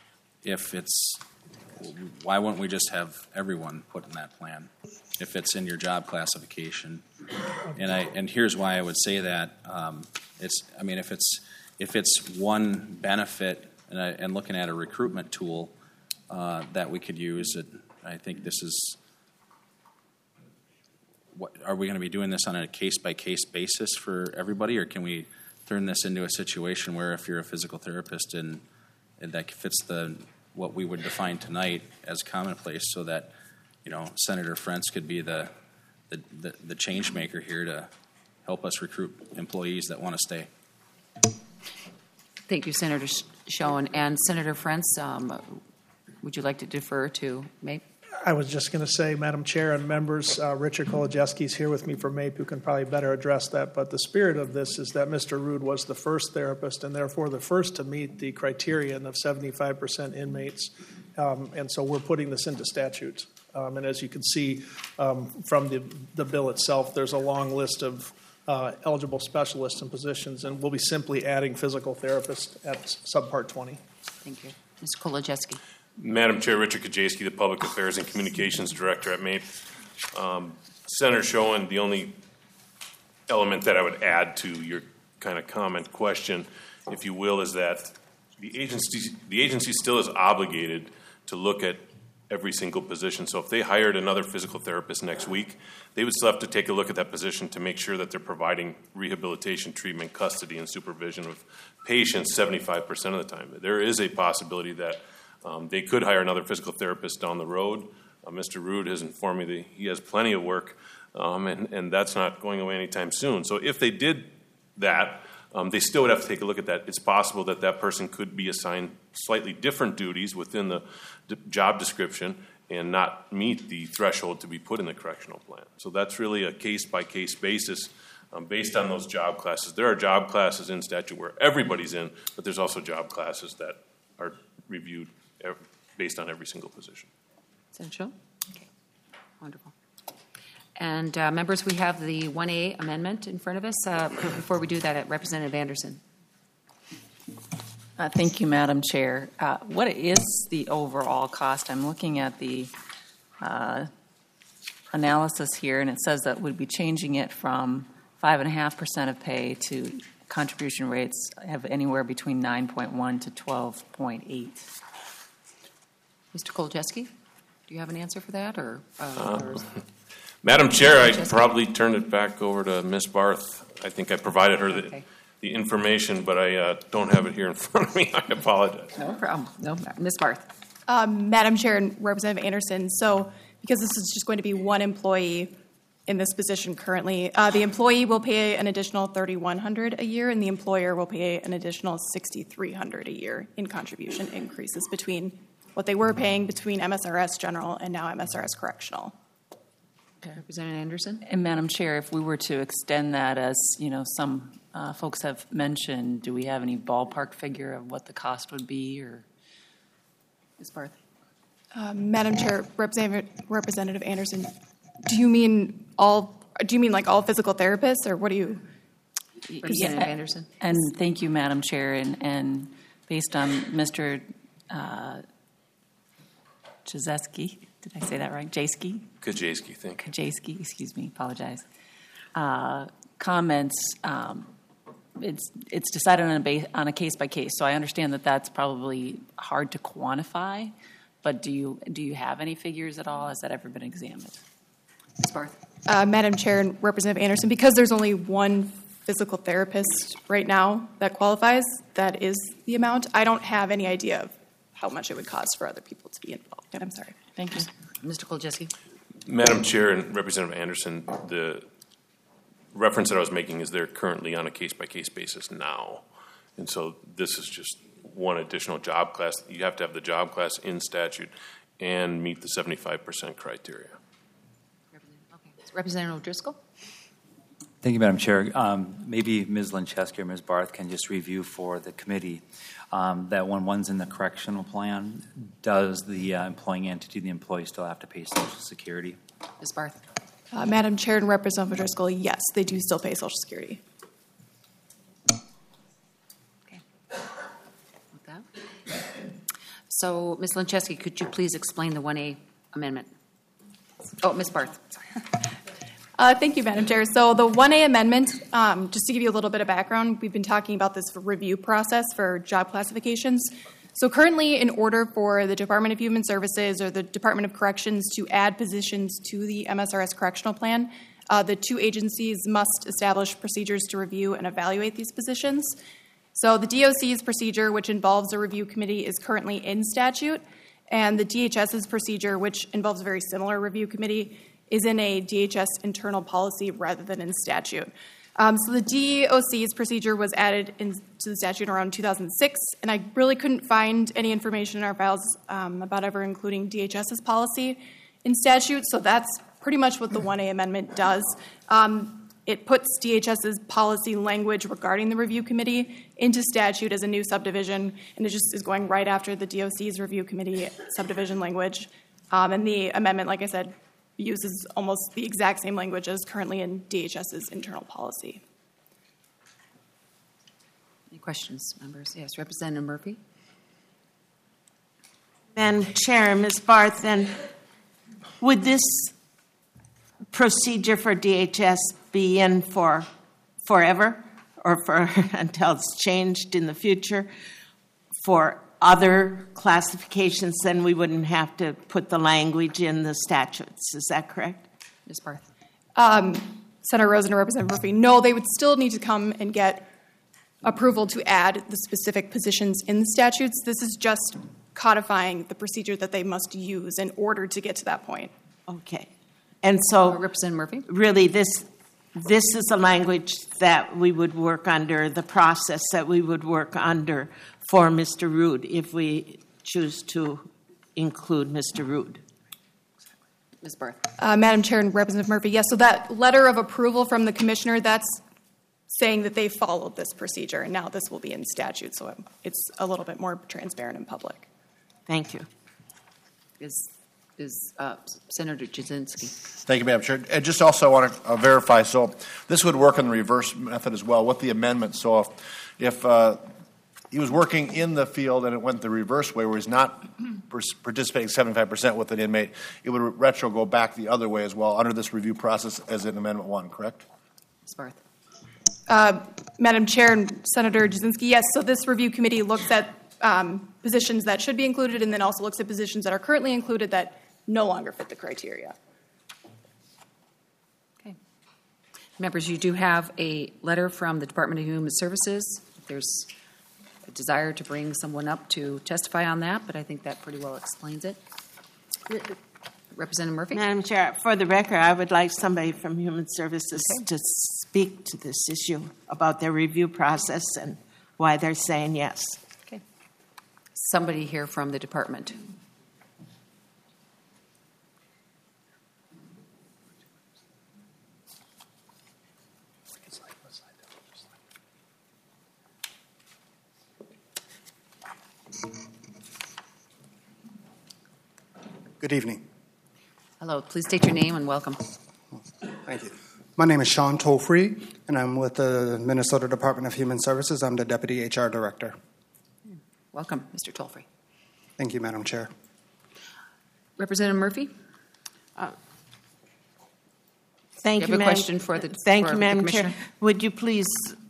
why wouldn't we just have everyone put in that plan if it's in your job classification? And here's why I would say that. If it's one benefit and looking at a recruitment tool that we could use, I think this is. Are we going to be doing this on a case-by-case basis for everybody, or can we turn this into a situation where if you're a physical therapist and that fits what we would define tonight as commonplace, so that Senator Frentz could be the change maker here to help us recruit employees that want to stay? Thank you, Senator Schoen. And Senator Frentz, would you like to defer to MAPE? I was just going to say, Madam Chair and members, Richard Kolodziejski is here with me from MAPE, who can probably better address that. But the spirit of this is that Mr. Rude was the first therapist and therefore the first to meet the criterion of 75% inmates. And so we're putting this into statute. And as you can see from the bill itself, there's a long list of eligible specialists and positions, and we'll be simply adding physical therapists at subpart 20. Thank you. Mr. Kolodziejski. Madam Chair, Richard Kajewski, the Public Affairs and Communications Director at MAPE. Senator Schoen, the only element that I would add to your kind of comment question, if you will, is that the agency still is obligated to look at every single position. So if they hired another physical therapist next week, they would still have to take a look at that position to make sure that they're providing rehabilitation, treatment, custody, and supervision of patients 75% of the time. There is a possibility that they could hire another physical therapist down the road. Mr. Rude has informed me that he has plenty of work, and that's not going away anytime soon. So if they did that, they still would have to take a look at that. It's possible that that person could be assigned slightly different duties within the job description and not meet the threshold to be put in the correctional plan. So that's really a case-by-case basis based on those job classes. There are job classes in statute where everybody's in, but there's also job classes that are reviewed based on every single position. Senator Schoen? Okay. Wonderful. And members, we have the 1A amendment in front of us. Before we do that, Representative Anderson. Thank you, Madam Chair. What is the overall cost? I'm looking at the analysis here, and it says that we'd be changing it from 5.5% of pay to contribution rates have anywhere between 9.1 to 12.8. Mr. Kolodziejski, do you have an answer for that? Or Madam Chair, I'd probably turn it back over to Ms. Barth. I think I provided her the information, but I don't have it here in front of me. I apologize. No problem. No, Ms. Barth. Madam Chair and Representative Anderson, so because this is just going to be one employee in this position currently, the employee will pay an additional $3,100 a year, and the employer will pay an additional $6,300 a year in contribution increases between what they were paying between MSRS General and now MSRS Correctional. Okay. Representative Anderson. And Madam Chair, if we were to extend that, as you know, some folks have mentioned, do we have any ballpark figure of what the cost would be, or Ms. Barth? Madam Chair, Representative Anderson, do you mean like all physical therapists, or what do you? Representative Anderson. And thank you, Madam Chair, and based on Mr. Kajewski, did I say that right? Kajewski, thank you. Kajewski, excuse me, apologize. Comments. It's decided on a case by case. So I understand that that's probably hard to quantify, but do you have any figures at all? Has that ever been examined? Ms. Barth. Madam Chair and Representative Anderson, because there's only one physical therapist right now that qualifies, that is the amount. I don't have any idea of how much it would cost for other people to be involved. I'm sorry. Thank you. Mr. Kolodziejski. Madam Chair and Representative Anderson, the reference that I was making is they're currently on a case-by-case basis now. And so this is just one additional job class. You have to have the job class in statute and meet the 75% criteria. Representative O'Driscoll. Thank you, Madam Chair. Maybe Ms. Lincheski or Ms. Barth can just review for the committee that when one's in the correctional plan, does the employing entity, the employee, still have to pay Social Security? Ms. Barth. Madam Chair and Representative O'Driscoll, yes, they do still pay Social Security. Okay. With that. So, Ms. Lincheski, could you please explain the 1A amendment? Oh, Ms. Barth. Sorry. Thank you, Madam Chair. So the 1A amendment, just to give you a little bit of background, we've been talking about this review process for job classifications. So currently, in order for the Department of Human Services or the Department of Corrections to add positions to the MSRS correctional plan, the two agencies must establish procedures to review and evaluate these positions. So the DOC's procedure, which involves a review committee, is currently in statute, and the DHS's procedure, which involves a very similar review committee, is in a DHS internal policy rather than in statute. So the DOC's procedure was added into the statute around 2006, and I really couldn't find any information in our files about ever including DHS's policy in statute, so that's pretty much what the 1A amendment does. It puts DHS's policy language regarding the review committee into statute as a new subdivision, and it just is going right after the DOC's review committee subdivision language. And the amendment, like I said, uses almost the exact same language as currently in DHS's internal policy. Any questions, members? Yes, Representative Murphy. Madam Chair, Ms. Barth, then would this procedure for DHS be in for forever or for until it's changed in the future for other classifications? Then we wouldn't have to put the language in the statutes. Is that correct? Ms. Barth. Senator Rosen and Representative Murphy, no, they would still need to come and get approval to add the specific positions in the statutes. This is just codifying the procedure that they must use in order to get to that point. Okay. And so Representative Murphy. really this is the language that we would work under, the process that we would work under for Mr. Rood if we choose to include Mr. Rood. Ms. Barth. Madam Chair and Representative Murphy, yes, so that letter of approval from the commissioner, that's saying that they followed this procedure, and now this will be in statute, so it's a little bit more transparent and public. Thank you. Is Senator Jasinski. Thank you, Madam Chair. And just also want to verify, so this would work in the reverse method as well with the amendment. So if he was working in the field and it went the reverse way where he's not participating 75% with an inmate, it would retro go back the other way as well under this review process as in Amendment 1, correct? Ms. Barth. Madam Chair and Senator Jasinski, yes, so this review committee looks at positions that should be included and then also looks at positions that are currently included that no longer fit the criteria. Okay. Members, you do have a letter from the Department of Human Services. There's a desire to bring someone up to testify on that, but I think that pretty well explains it. Representative Murphy? Madam Chair, for the record, I would like somebody from Human Services to speak to this issue about their review process and why they're saying yes. Okay. Somebody here from the department. Good evening. Hello. Please state your name and welcome. Thank you. My name is Sean Tolfree, and I'm with the Minnesota Department of Human Services. I'm the Deputy HR Director. Welcome, Mr. Tolfree. Thank you, Madam Chair. Representative Murphy? Thank you, have a Madam. question for the Thank for you, the Madam Chair. Commissioner? Would you please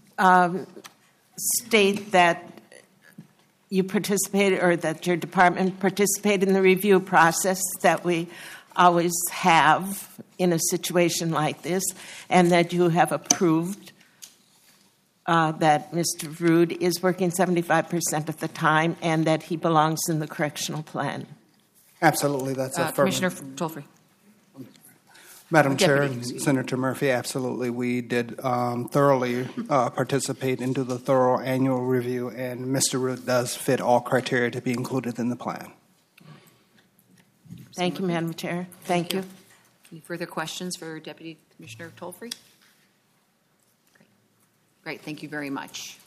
state that you participated or that your department participated in the review process that we always have in a situation like this, and that you have approved that Mr. Rood is working 75% of the time and that he belongs in the correctional plan? Absolutely, that's Commissioner affirmative. Tolfree. Madam Chair Deputy, and excuse me. Senator Murphy, absolutely. We did thoroughly participate into the thorough annual review, and Mr. Rood does fit all criteria to be included in the plan. Thank you, Madam Chair. Thank you. Any further questions for Deputy Commissioner Tolfree? Great. Thank you very much.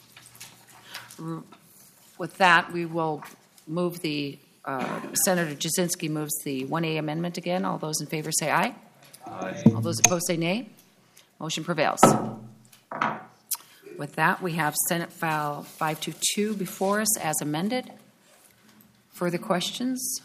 With that, we will move the, Senator Jasinski moves the 1A amendment again. All those in favor say aye. Aye. All those opposed say nay. Motion prevails. With that, we have Senate File 522 before us as amended. Further questions?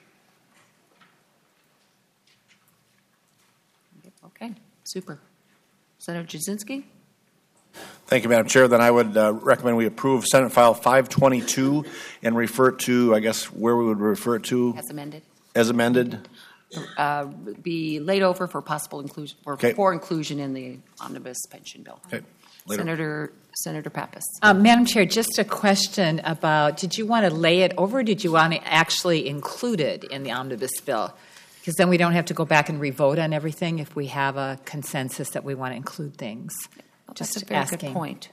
Okay, super. Senator Jasinski? Thank you, Madam Chair. Then I would recommend we approve Senate File 522 and refer it to, I guess, where we would refer it to. As amended. As amended. Be laid over for possible inclusion, or Okay. for inclusion in the omnibus pension bill. Okay. Later. Senator Pappas. Madam Chair, just a question about, did you want to lay it over, or did you want to actually include it in the omnibus bill? Because then we don't have to go back and revote on everything if we have a consensus that we want to include things. Just That's a very asking. good point.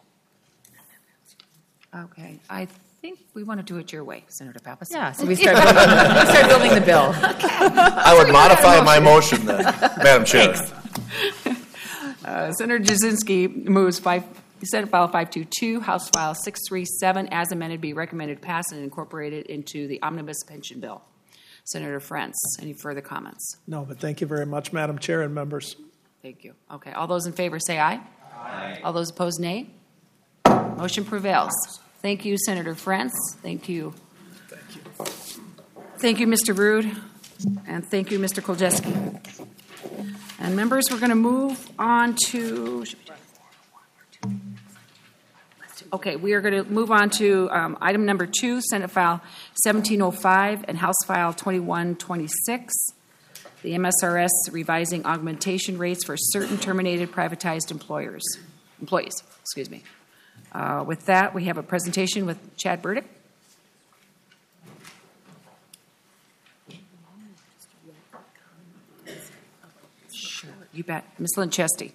Okay, I think we want to do it your way, Senator Pappas. Yeah, so we start building the bill. I would modify my motion then, Madam Chair. Senator Jasinski moves Senate File 522, House File 637, as amended, be recommended passed and incorporated into the omnibus pension bill. Senator Frentz, any further comments? No, but thank you very much, Madam Chair and members. Thank you. Okay, all those in favor say aye. Aye. All those opposed, nay. Motion prevails. Thank you, Senator Frentz. Thank you. Thank you. Thank you, Mr. Rude, and thank you, Mr. Koljeski. And members, we're going to move on to. Okay, we are going to move on to item number 2, Senate File 1705 and House File 2126, the MSRS revising augmentation rates for certain terminated privatized employees. Excuse me. With that, we have a presentation with Chad Burdick. Sure, you bet. Ms. Lynchesty.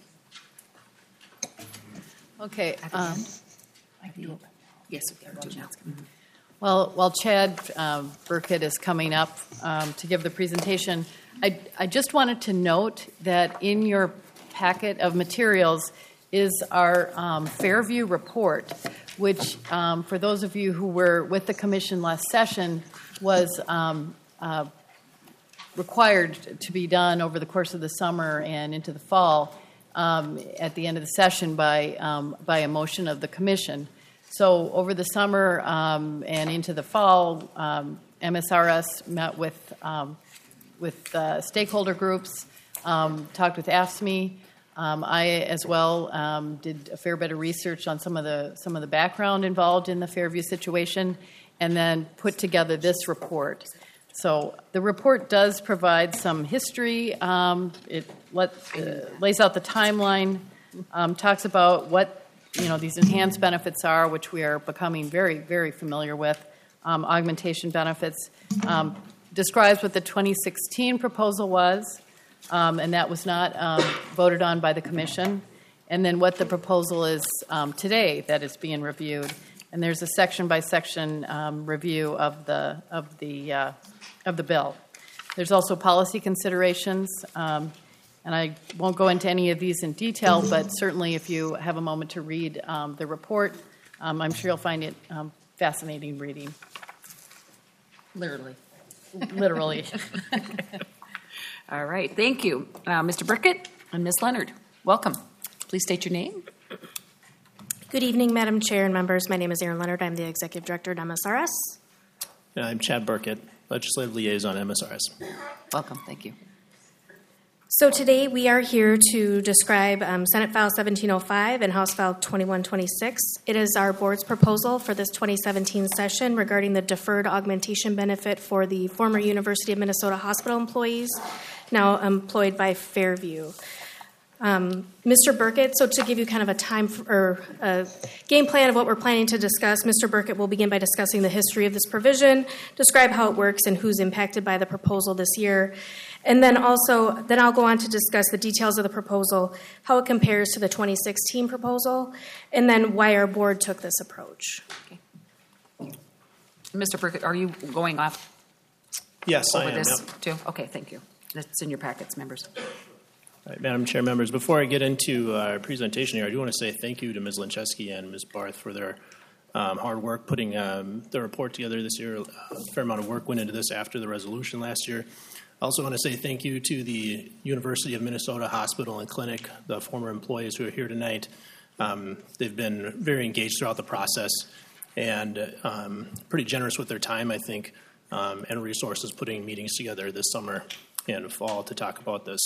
Okay. Yes. Well, while Chad Burkett is coming up to give the presentation, I just wanted to note that in your packet of materials is our Fairview report, which, for those of you who were with the commission last session, was required to be done over the course of the summer and into the fall at the end of the session by a motion of the commission. So over the summer and into the fall, MSRS met with stakeholder groups, talked with AFSCME. I as well did a fair bit of research on some of the background involved in the Fairview situation, and then put together this report. So the report does provide some history. It lays out the timeline, talks about what these enhanced benefits are, which we are becoming very, very familiar with. Augmentation benefits, describes what the 2016 proposal was, and that was not voted on by the commission, and then what the proposal is today that is being reviewed. And there's a section-by-section review of the bill. There's also policy considerations, and I won't go into any of these in detail, but certainly if you have a moment to read the report, I'm sure you'll find it fascinating reading. Literally. Literally. All right, thank you. Mr. Burkett and Ms. Leonard, welcome. Please state your name. Good evening, Madam Chair and members. My name is Erin Leonard. I'm the Executive Director at MSRS. And I'm Chad Burkett, Legislative Liaison, MSRS. Welcome, thank you. So today we are here to describe Senate File 1705 and House File 2126. It is our board's proposal for this 2017 session regarding the deferred augmentation benefit for the former University of Minnesota hospital employees now employed by Fairview. Mr. Burkett, so to give you kind of a game plan of what we're planning to discuss, Mr. Burkett will begin by discussing the history of this provision, describe how it works and who's impacted by the proposal this year, and then I'll go on to discuss the details of the proposal, how it compares to the 2016 proposal, and then why our board took this approach. Okay. Mr. Burkett, are you going off? Yes, over I am. This yep. too? Okay, thank you. That's in your packets, members. All right, Madam Chair, members, before I get into our presentation here, I do want to say thank you to Ms. Lynchesky and Ms. Barth for their hard work putting the report together this year. A fair amount of work went into this after the resolution last year. I also want to say thank you to the University of Minnesota Hospital and Clinic, the former employees who are here tonight. They've been very engaged throughout the process and pretty generous with their time, I think, and resources putting meetings together this summer and fall to talk about this.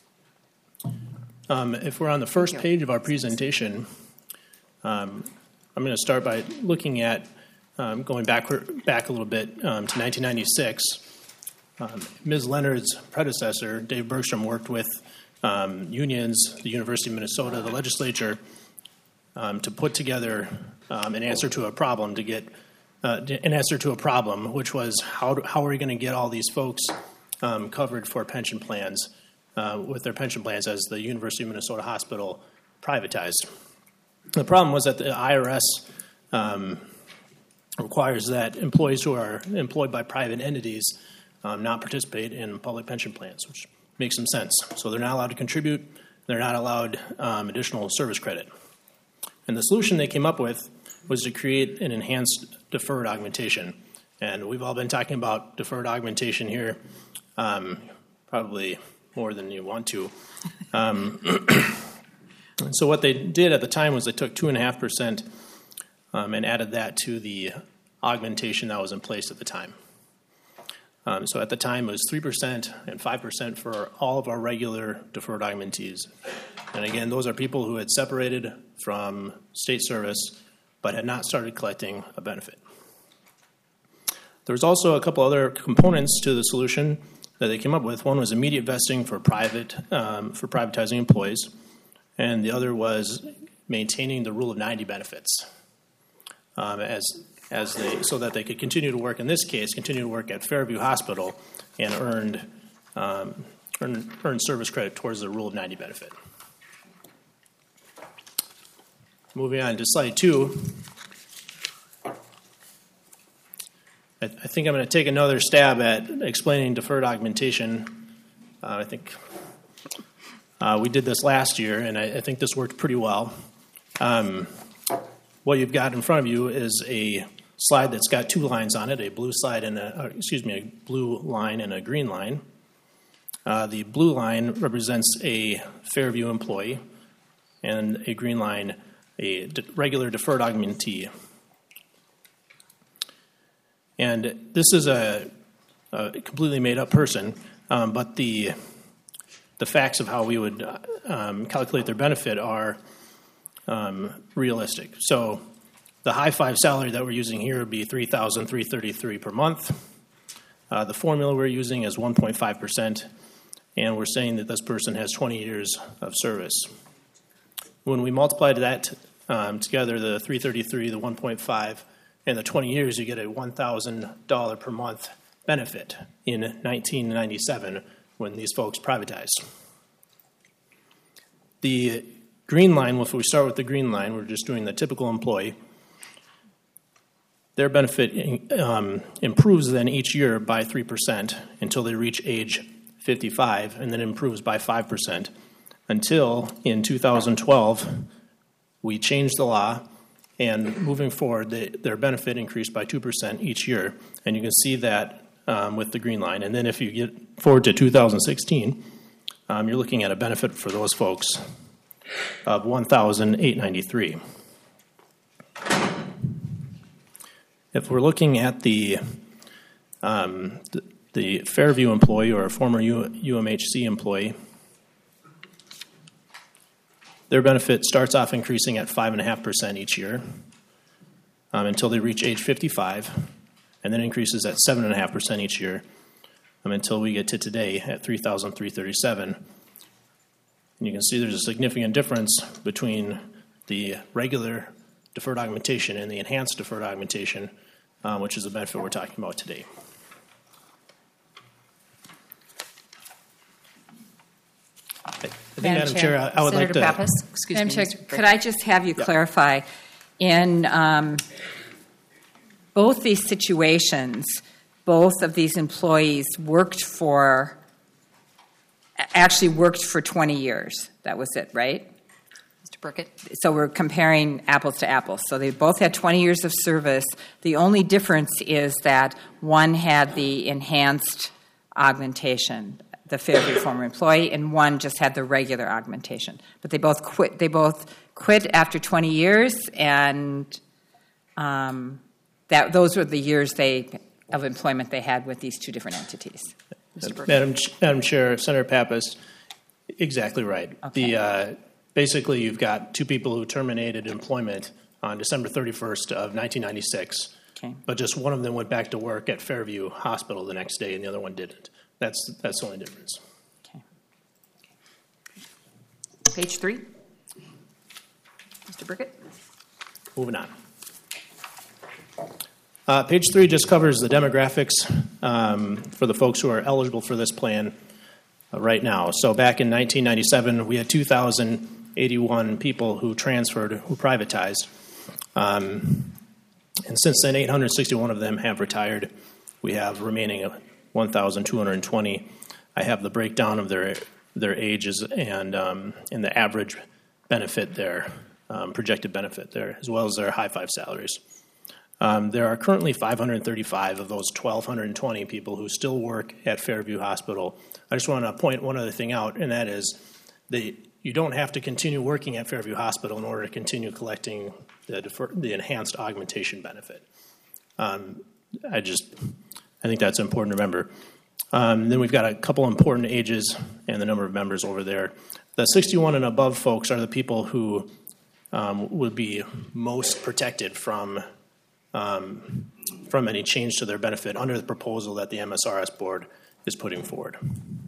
If we're on the first page of our presentation, I'm going to start by looking at going back a little bit to 1996. Ms. Leonard's predecessor, Dave Bergstrom, worked with unions, the University of Minnesota, the legislature, to put together an answer to a problem which was how are we going to get all these folks covered for pension plans with their pension plans as the University of Minnesota Hospital privatized. The problem was that the IRS requires that employees who are employed by private entities not participate in public pension plans, which makes some sense. So they're not allowed to contribute. They're not allowed additional service credit. And the solution they came up with was to create an enhanced deferred augmentation. And we've all been talking about deferred augmentation here, probably more than you want to. So what they did at the time was they took 2.5% and added that to the augmentation that was in place at the time. So at the time it was 3% and 5% for all of our regular deferred augmentees. And again, those are people who had separated from state service but had not started collecting a benefit. There was also a couple other components to the solution that they came up with. One was immediate vesting for privatizing employees, and the other was maintaining the Rule of 90 benefits so that they could continue to work. In this case, continue to work at Fairview Hospital and earn service credit towards the Rule of 90 benefit. Moving on to slide 2. I think I'm going to take another stab at explaining deferred augmentation. I think we did this last year, and I think this worked pretty well. What you've got in front of you is a slide that's got two lines on it: a blue slide and a blue line and a green line. The blue line represents a Fairview employee, and a green line a regular deferred augmentee. And this is a completely made-up person, but the facts of how we would calculate their benefit are realistic. So the high five salary that we're using here would be $3,333 per month. The formula we're using is 1.5%, and we're saying that this person has 20 years of service. When we multiply that together, the 333, the 1.5, and the 20 years, you get a $1,000 per month benefit in 1997 when these folks privatized. The green line, if we start with the green line, we're just doing the typical employee. Their benefit improves then each year by 3% until they reach age 55, and then improves by 5% until in 2012 we changed the law. And moving forward, their benefit increased by 2% each year. And you can see that with the green line. And then if you get forward to 2016, you're looking at a benefit for those folks of $1,893. If we're looking at the Fairview employee or a former UMHC employee, their benefit starts off increasing at 5.5% each year until they reach age 55, and then increases at 7.5% each year until we get to today at $3,337. And you can see there's a significant difference between the regular deferred augmentation and the enhanced deferred augmentation, which is the benefit we're talking about today. I think, Madam Chair, I would Senator like to... Pappas, excuse Madam me. Chair, Mr. could I just have you clarify? In both these situations, both of these employees actually worked for 20 years. That was it, right? Mr. Burkett? So we're comparing apples to apples. So they both had 20 years of service. The only difference is that one had the enhanced augmentation, the Fairview former employee, and one just had the regular augmentation. But they both quit. They both quit after 20 years, and those were the years of employment they had with these two different entities. Madam Chair, Senator Pappas, exactly right. Okay. Basically, you've got two people who terminated employment on December 31st of 1996, but just one of them went back to work at Fairview Hospital the next day, and the other one didn't. That's the only difference. Okay. Page 3. Mr. Burkett? Moving on. Page 3 just covers the demographics for the folks who are eligible for this plan right now. So back in 1997, we had 2,000 81 people who transferred, who privatized. And since then, 861 of them have retired. We have remaining 1,220. I have the breakdown of their ages and the average benefit there, projected benefit there, as well as their high-five salaries. There are currently 535 of those 1,220 people who still work at Fairview Hospital. I just want to point one other thing out, and that is that you don't have to continue working at Fairview Hospital in order to continue collecting the enhanced augmentation benefit. I think that's important to remember. Then we've got a couple important ages and the number of members over there. The 61 and above folks are the people who would be most protected from any change to their benefit under the proposal that the MSRS board is putting forward.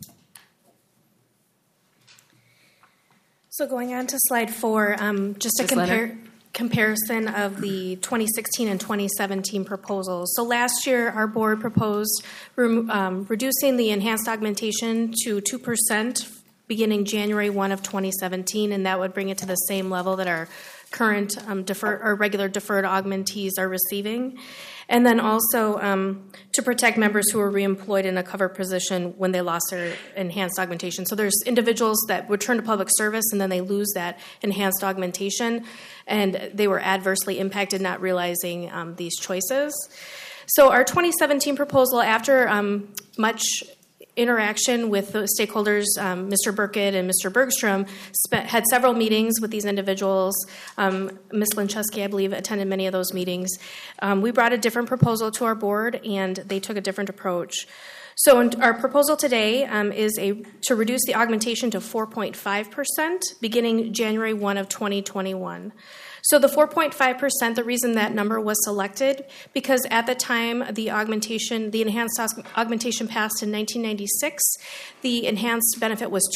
So going on to slide 4, just a comparison of the 2016 and 2017 proposals. So last year, our board proposed reducing the enhanced augmentation to 2% beginning January 1 of 2017, and that would bring it to the same level that our current regular deferred augmentees are receiving. And then also to protect members who are reemployed in a covered position when they lost their enhanced augmentation. So there's individuals that return to public service and then they lose that enhanced augmentation, and they were adversely impacted not realizing these choices. So our 2017 proposal, after much interaction with the stakeholders, Mr. Burkett and Mr. Bergstrom had several meetings with these individuals. Ms. Lincheski, I believe, attended many of those meetings. We brought a different proposal to our board, and they took a different approach. So our proposal today is to reduce the augmentation to 4.5% beginning January 1 of 2021. So the 4.5%, the reason that number was selected, because at the time the enhanced augmentation passed in 1996, the enhanced benefit was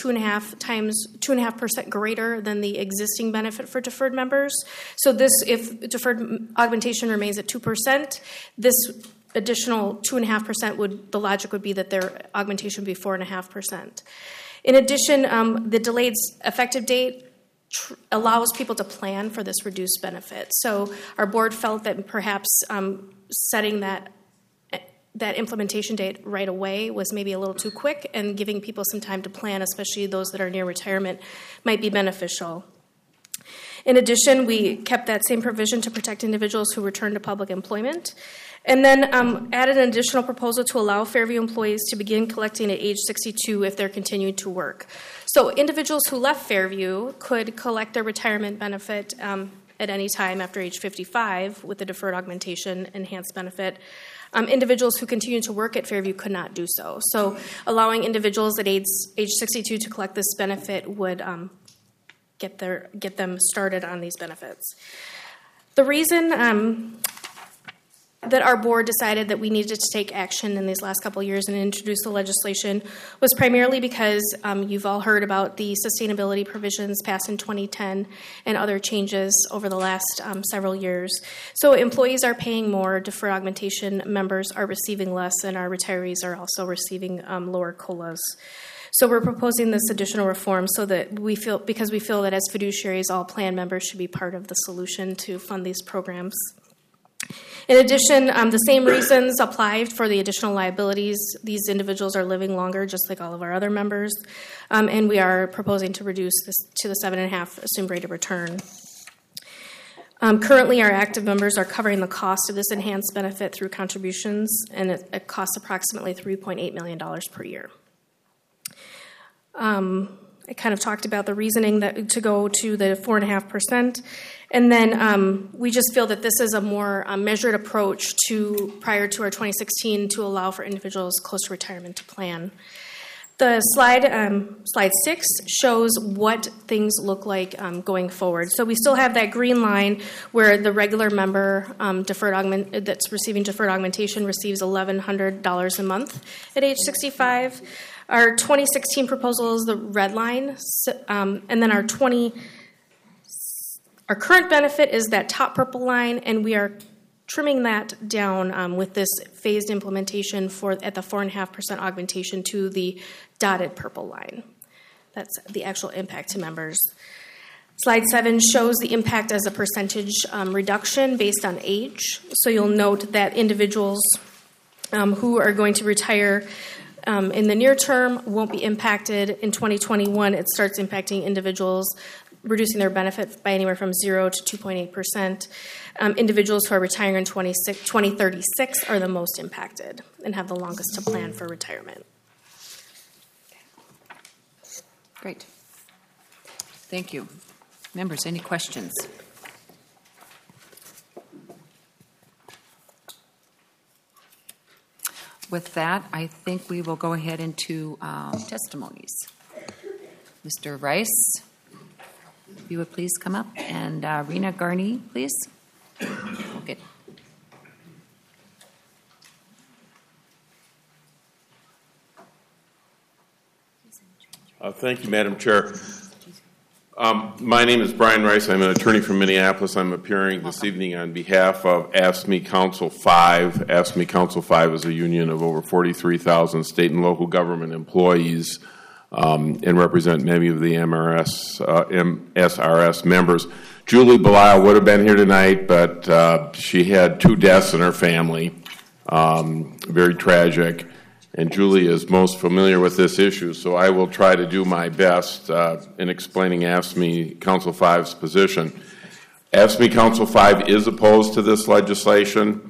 2.5% greater than the existing benefit for deferred members. So if deferred augmentation remains at 2%, this additional 2.5% the logic would be that their augmentation would be 4.5%. In addition, the delayed effective date allows people to plan for this reduced benefit. So our board felt that perhaps setting that implementation date right away was maybe a little too quick, and giving people some time to plan, especially those that are near retirement, might be beneficial. In addition, we kept that same provision to protect individuals who return to public employment, and then added an additional proposal to allow Fairview employees to begin collecting at age 62 if they're continued to work. So individuals who left Fairview could collect their retirement benefit at any time after age 55 with the deferred augmentation enhanced benefit. Individuals who continue to work at Fairview could not do so. So allowing individuals at age 62 to collect this benefit would get them started on these benefits. The reason that our board decided that we needed to take action in these last couple of years and introduce the legislation was primarily because you've all heard about the sustainability provisions passed in 2010 and other changes over the last several years. So employees are paying more, deferred augmentation members are receiving less, and our retirees are also receiving lower COLAs. So we're proposing this additional reform so that we feel that as fiduciaries, all plan members should be part of the solution to fund these programs. In addition, the same reasons apply for the additional liabilities. These individuals are living longer, just like all of our other members, and we are proposing to reduce this to the 7.5 assumed rate of return. Currently, our active members are covering the cost of this enhanced benefit through contributions, and it costs approximately $3.8 million per year. I kind of talked about the reasoning to go to the 4.5%. And then we just feel that this is a more measured approach prior to our 2016 to allow for individuals close to retirement to plan. The slide 6 shows what things look like going forward. So we still have that green line where the regular member that's receiving deferred augmentation receives $1,100 a month at age 65. Our 2016 proposal is the red line, and then our current benefit is that top purple line, and we are trimming that down with this phased implementation at the 4.5% augmentation to the dotted purple line. That's the actual impact to members. Slide 7 shows the impact as a percentage reduction based on age. So you'll note that individuals who are going to retire in the near term won't be impacted. In 2021, it starts impacting individuals, reducing their benefit by anywhere from 0 to 2.8%. Individuals who are retiring in 2036 are the most impacted and have the longest to plan for retirement. Great. Thank you. Members, any questions? With that, I think we will go ahead into testimonies. Mr. Rice, if you would please come up, and Rena Garney, please. Okay. Thank you, Madam Chair. My name is Brian Rice. I'm an attorney from Minneapolis. I'm appearing this evening on behalf of AFSCME Council 5. AFSCME Council 5 is a union of over 43,000 state and local government employees and represent many of the MSRS members. Julie Belisle would have been here tonight, but she had 2 deaths in her family, very tragic. And Julie is most familiar with this issue, so I will try to do my best in explaining AFSCME Council 5's position. AFSCME Council 5 is opposed to this legislation.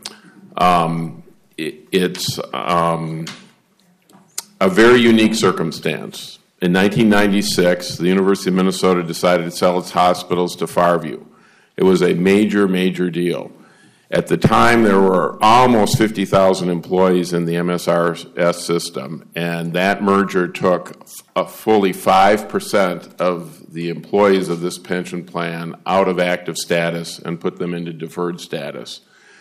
It's a very unique circumstance. In 1996, the University of Minnesota decided to sell its hospitals to Farview. It was a major, major deal. At the time, there were almost 50,000 employees in the MSRS system, and that merger took fully 5% of the employees of this pension plan out of active status and put them into deferred status.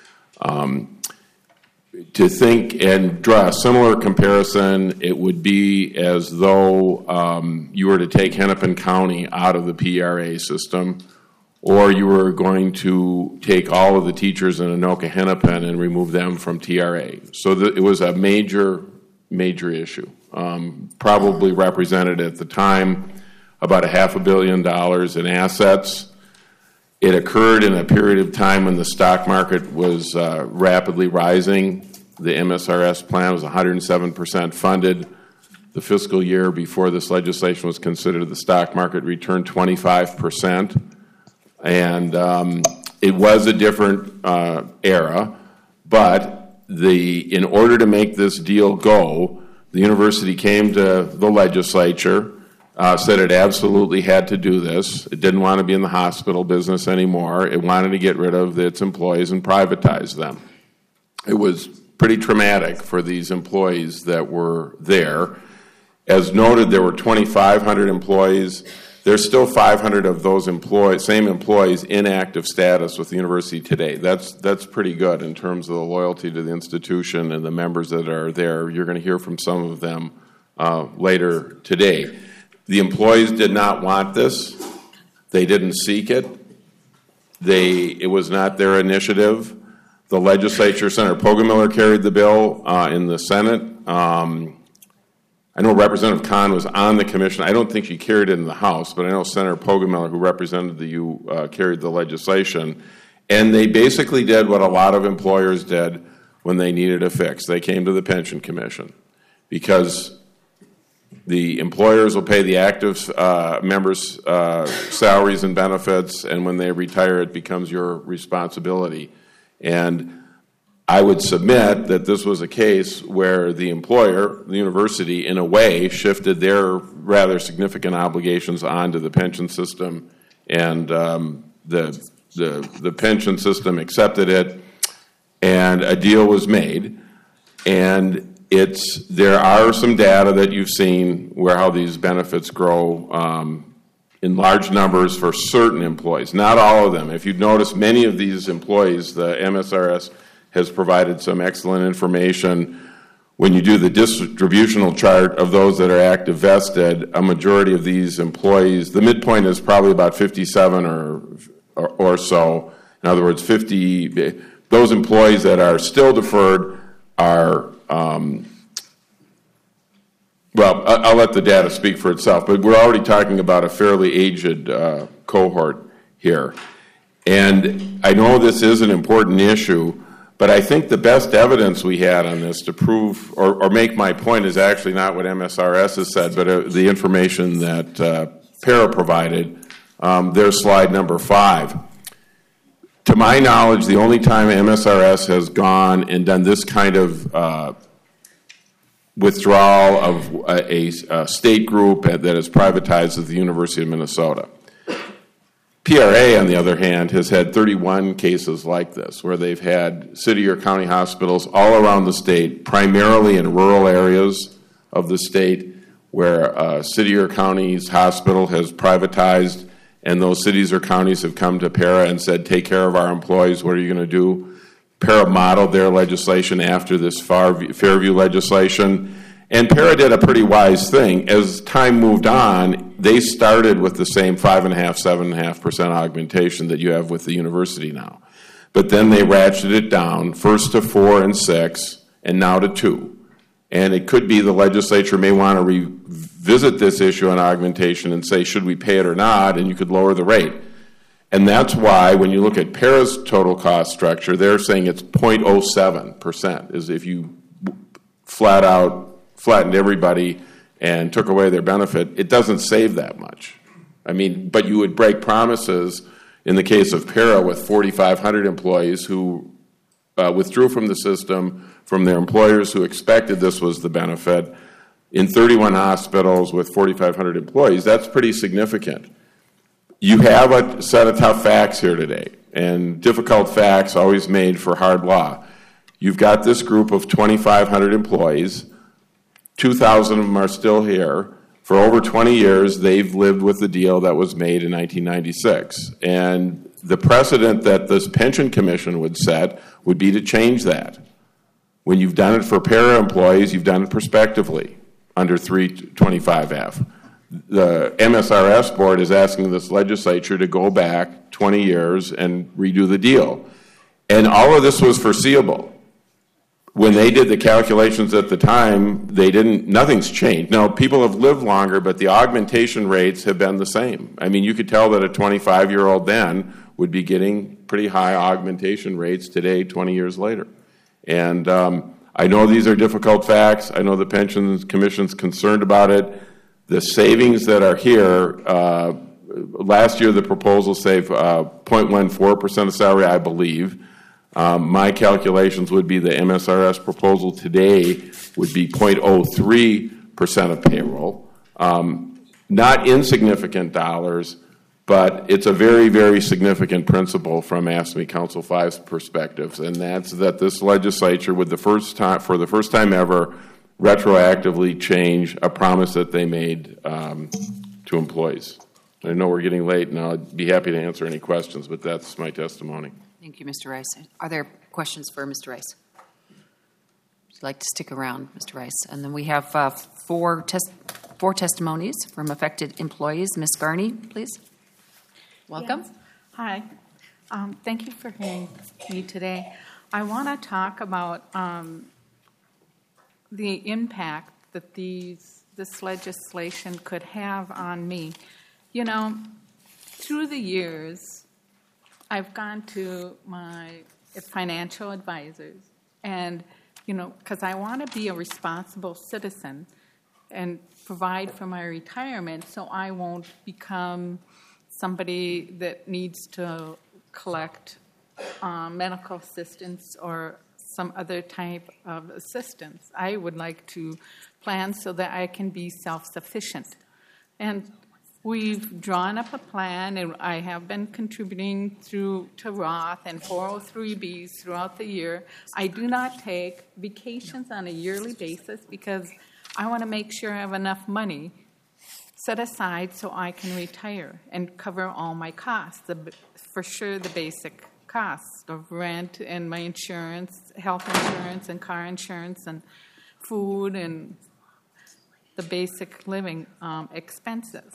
To think and draw a similar comparison, it would be as though you were to take Hennepin County out of the PRA system, or you were going to take all of the teachers in Anoka Hennepin and remove them from TRA. So it was a major, major issue. Probably represented at the time about $500 million in assets. It occurred in a period of time when the stock market was rapidly rising. The MSRS plan was 107% funded. The fiscal year before this legislation was considered, the stock market returned 25%. And it was a different era, but in order to make this deal go, the university came to the legislature, said it absolutely had to do this. It didn't want to be in the hospital business anymore. It wanted to get rid of its employees and privatize them. It was pretty traumatic for these employees that were there. As noted, there were 2,500 employees. There's still 500 of those same employees in active status with the university today. That's pretty good in terms of the loyalty to the institution and the members that are there. You're going to hear from some of them later today. The employees did not want this. They didn't seek it. It was not their initiative. The legislature, Senator Poggemiller carried the bill in the Senate. I know Representative Kahn was on the commission. I don't think she carried it in the House, but I know Senator Poggemiller, who represented the U, carried the legislation. And they basically did what a lot of employers did when they needed a fix. They came to the Pension Commission because the employers will pay the active members' salaries and benefits, and when they retire, it becomes your responsibility. And I would submit that this was a case where the employer, the university, in a way, shifted their rather significant obligations onto the pension system, and the pension system accepted it, and a deal was made. And there are some data that you've seen where how these benefits grow in large numbers for certain employees, not all of them. If you've noticed, many of these employees, the MSRS has provided some excellent information. When you do the distributional chart of those that are active vested, a majority of these employees, the midpoint is probably about 57 or so. In other words, 50. Those employees that are still deferred are Well, I'll let the data speak for itself, but we're already talking about a fairly aged cohort here. And I know this is an important issue, but I think the best evidence we had on this to prove or make my point is actually not what MSRS has said, but the information that Para provided. There's slide number 5. To my knowledge, the only time MSRS has gone and done this kind of withdrawal of a state group that is privatized is the University of Minnesota. PRA, on the other hand, has had 31 cases like this, where they've had city or county hospitals all around the state, primarily in rural areas of the state, where a city or county's hospital has privatized, and those cities or counties have come to Para and said, take care of our employees, what are you going to do? Para modeled their legislation after this Fairview legislation, and Para did a pretty wise thing. As time moved on, they started with the same 5.5%, 7.5% augmentation that you have with the university now. But then they ratcheted it down, first to 4 and 6, and now to 2. And it could be the legislature may want to revisit this issue on augmentation and say, should we pay it or not, and you could lower the rate. And that's why when you look at Para's total cost structure, they're saying it's 0.07%, is if you flat out flattened everybody and took away their benefit, it doesn't save that much. I mean, but you would break promises in the case of Para with 4,500 employees who withdrew from the system, from their employers who expected this was the benefit, in 31 hospitals with 4,500 employees. That's pretty significant. You have a set of tough facts here today, and difficult facts always made for hard law. You've got this group of 2,500 employees. 2,000 of them are still here. For over 20 years, they've lived with the deal that was made in 1996. And the precedent that this pension commission would set would be to change that. When you've done it for Para employees, you've done it prospectively under 325F. The MSRS board is asking this legislature to go back 20 years and redo the deal. And all of this was foreseeable. When they did the calculations at the time, nothing's changed. Now, people have lived longer, but the augmentation rates have been the same. I mean, you could tell that a 25-year-old then would be getting pretty high augmentation rates today, 20 years later. And I know these are difficult facts. I know the Pensions Commission's concerned about it. The savings that are here, last year the proposal saved 0.14% of salary, I believe. My calculations would be the MSRS proposal today would be 0.03% of payroll. Not insignificant dollars, but it's a very, very significant principle from AFSCME Council 5's perspectives, and that's that this legislature would for the first time ever retroactively change a promise that they made to employees. I know we're getting late, and I'd be happy to answer any questions, but that's my testimony. Thank you, Mr. Rice. Are there questions for Mr. Rice? Would you like to stick around, Mr. Rice? And then we have four testimonies from affected employees. Ms. Garney, please. Welcome. Yes. Hi. Thank you for hearing me today. I want to talk about the impact that this legislation could have on me. You know, through the years, I've gone to my financial advisors, and, you know, because I want to be a responsible citizen and provide for my retirement so I won't become somebody that needs to collect medical assistance or some other type of assistance. I would like to plan so that I can be self-sufficient. And we've drawn up a plan, and I have been contributing to Roth and 403Bs throughout the year. I do not take vacations on a yearly basis because I want to make sure I have enough money set aside so I can retire and cover all my costs, for sure the basic costs of rent and my insurance, health insurance and car insurance and food and the basic living expenses.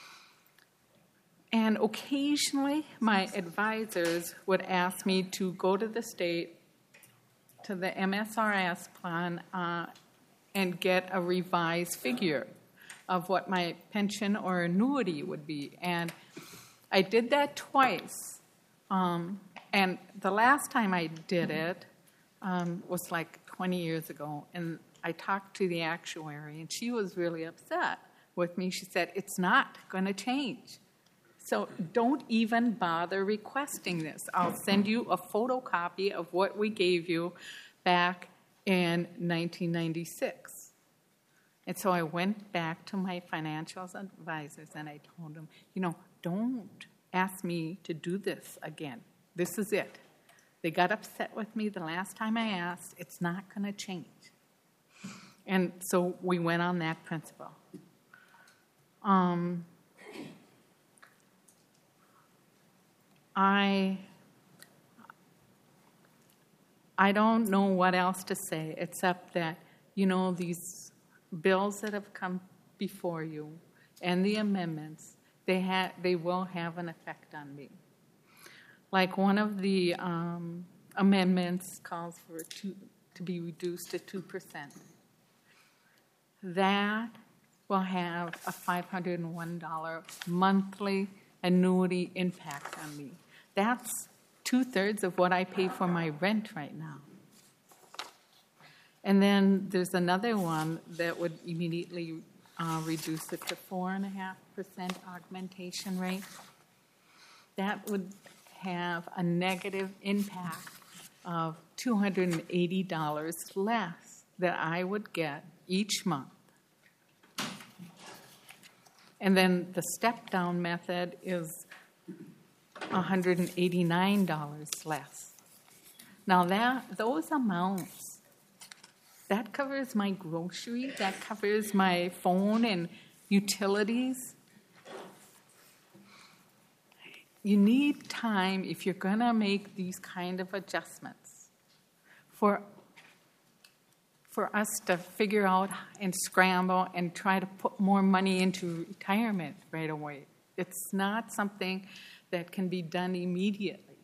And occasionally my advisors would ask me to go to the state, to the MSRS plan, and get a revised figure of what my pension or annuity would be. And I did that twice. And the last time I did it was like 20 years ago. And I talked to the actuary, and she was really upset with me. She said, it's not going to change. So don't even bother requesting this. I'll send you a photocopy of what we gave you back in 1996. And so I went back to my financial advisors and I told them, don't ask me to do this again. This is it. They got upset with me the last time I asked. It's not going to change. And so we went on that principle. I don't know what else to say except that, these bills that have come before you and the amendments, they will have an effect on me. Like one of the amendments calls for to be reduced to 2%. That will have a $501 monthly annuity impact on me. That's 2/3 of what I pay for my rent right now. And then there's another one that would immediately reduce it to 4.5% augmentation rate. That would have a negative impact of $280 less that I would get each month. And then the step-down method is $189 less. Now those amounts, that covers my groceries, that covers my phone and utilities. You need time if you're going to make these kind of adjustments for us to figure out and scramble and try to put more money into retirement right away. It's not something that can be done immediately.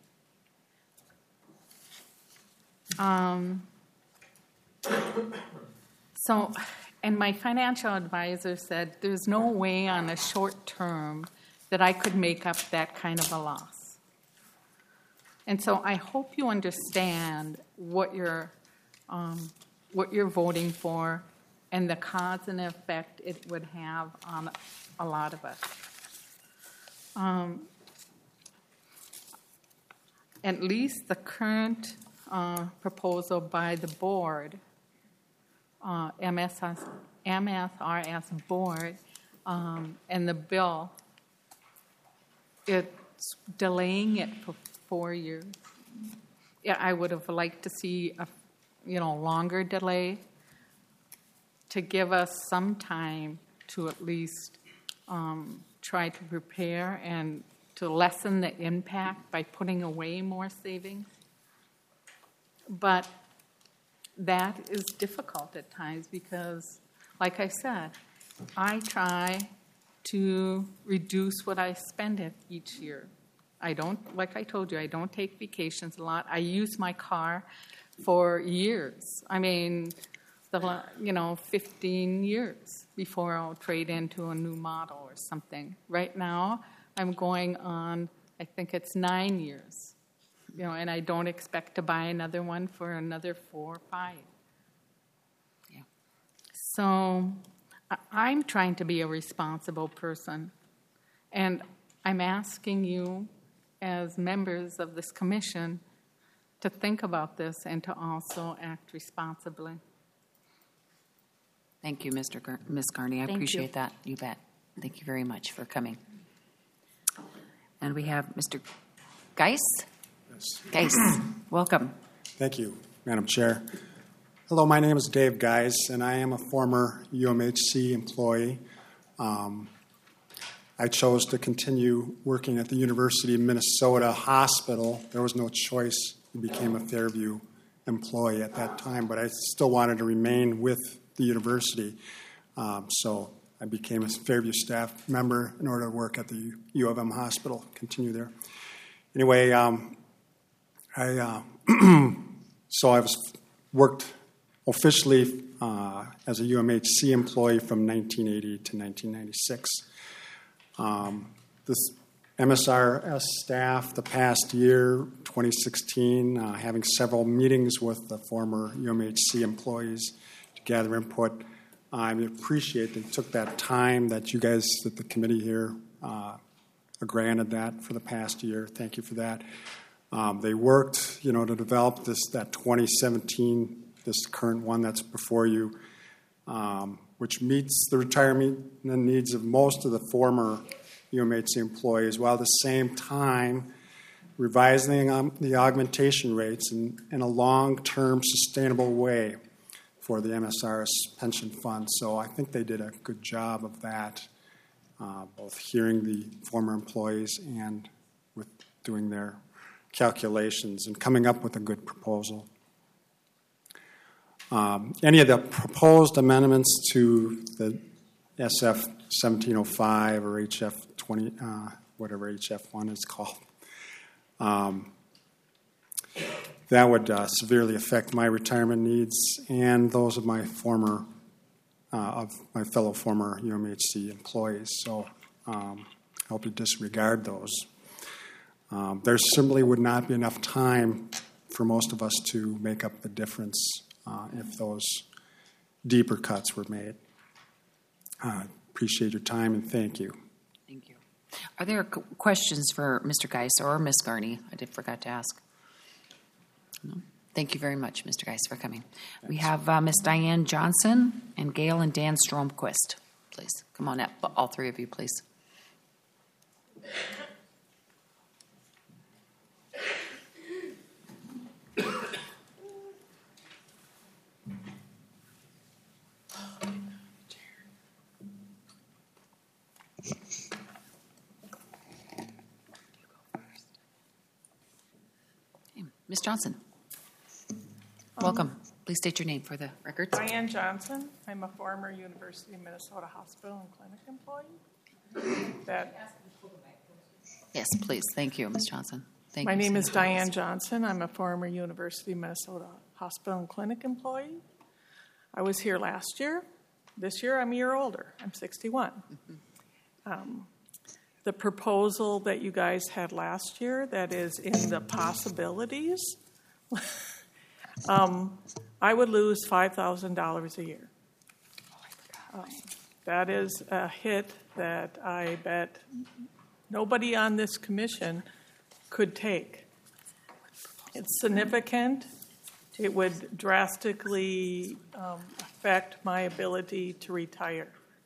And my financial advisor said there's no way on a short term that I could make up that kind of a loss. And so I hope you understand what you're voting for and the cause and effect it would have on a lot of us. At least the current proposal by the board, MSRS board, and the bill, it's delaying it for 4 years. Yeah, I would have liked to see a longer delay to give us some time to at least try to prepare and to lessen the impact by putting away more savings. But that is difficult at times because, like I said, I try to reduce what I spend each year. I don't, like I told you, I don't take vacations a lot. I use my car for years. 15 years before I'll trade into a new model or something. Right now, I'm going on, I think it's 9 years. And I don't expect to buy another one for another 4 or 5. Yeah. So I'm trying to be a responsible person. And I'm asking you, as members of this commission, to think about this and to also act responsibly. Thank you, Ms. Carney. I appreciate that. You bet. Thank you very much for coming. And we have Mr. Geis. Yes. Geis, welcome. Thank you, Madam Chair. Hello, my name is Dave Geis, and I am a former UMHC employee. I chose to continue working at the University of Minnesota Hospital. There was no choice. I became a Fairview employee at that time, but I still wanted to remain with the university. So I became a Fairview staff member in order to work at the U of M hospital, continue there. Anyway, so I was worked officially as a UMHC employee from 1980 to 1996. This MSRS staff the past year, 2016, having several meetings with the former UMHC employees to gather input. I appreciate they took that time that you guys, that the committee here, granted that for the past year. Thank you for that. They worked, to develop that 2017, this current one that's before you, which meets the retirement needs of most of the former UMHC employees, while at the same time revising the augmentation rates in a long-term sustainable way for the MSRS pension fund. So I think they did a good job of that, both hearing the former employees and with doing their calculations and coming up with a good proposal. Any of the proposed amendments to the SF 1705 or HF 20, whatever HF1 is called, that would severely affect my retirement needs and those of my fellow former UMHC employees. So I hope you disregard those. There simply would not be enough time for most of us to make up the difference if those deeper cuts were made. Appreciate your time and thank you. Thank you. Are there questions for Mr. Geis or Ms. Garney? I forgot to ask. No? Thank you very much, Mr. Geis, for coming. Thanks. We have Ms. Diane Johnson and Gail and Dan Stromquist. Please, come on up, all three of you, please. Ms. Johnson, welcome. Please state your name for the records. Diane Johnson. I'm a former University of Minnesota hospital and clinic employee. Yes, please. Thank you, Ms. Johnson. Thank My you. name is Diane Johnson. I'm a former University of Minnesota hospital and clinic employee. I was here last year. This year, I'm a year older. I'm 61. The proposal that you guys had last year that is in the possibilities, I would lose $5,000 a year. That is a hit that I bet nobody on this commission could take. It's significant. It would drastically affect my ability to retire.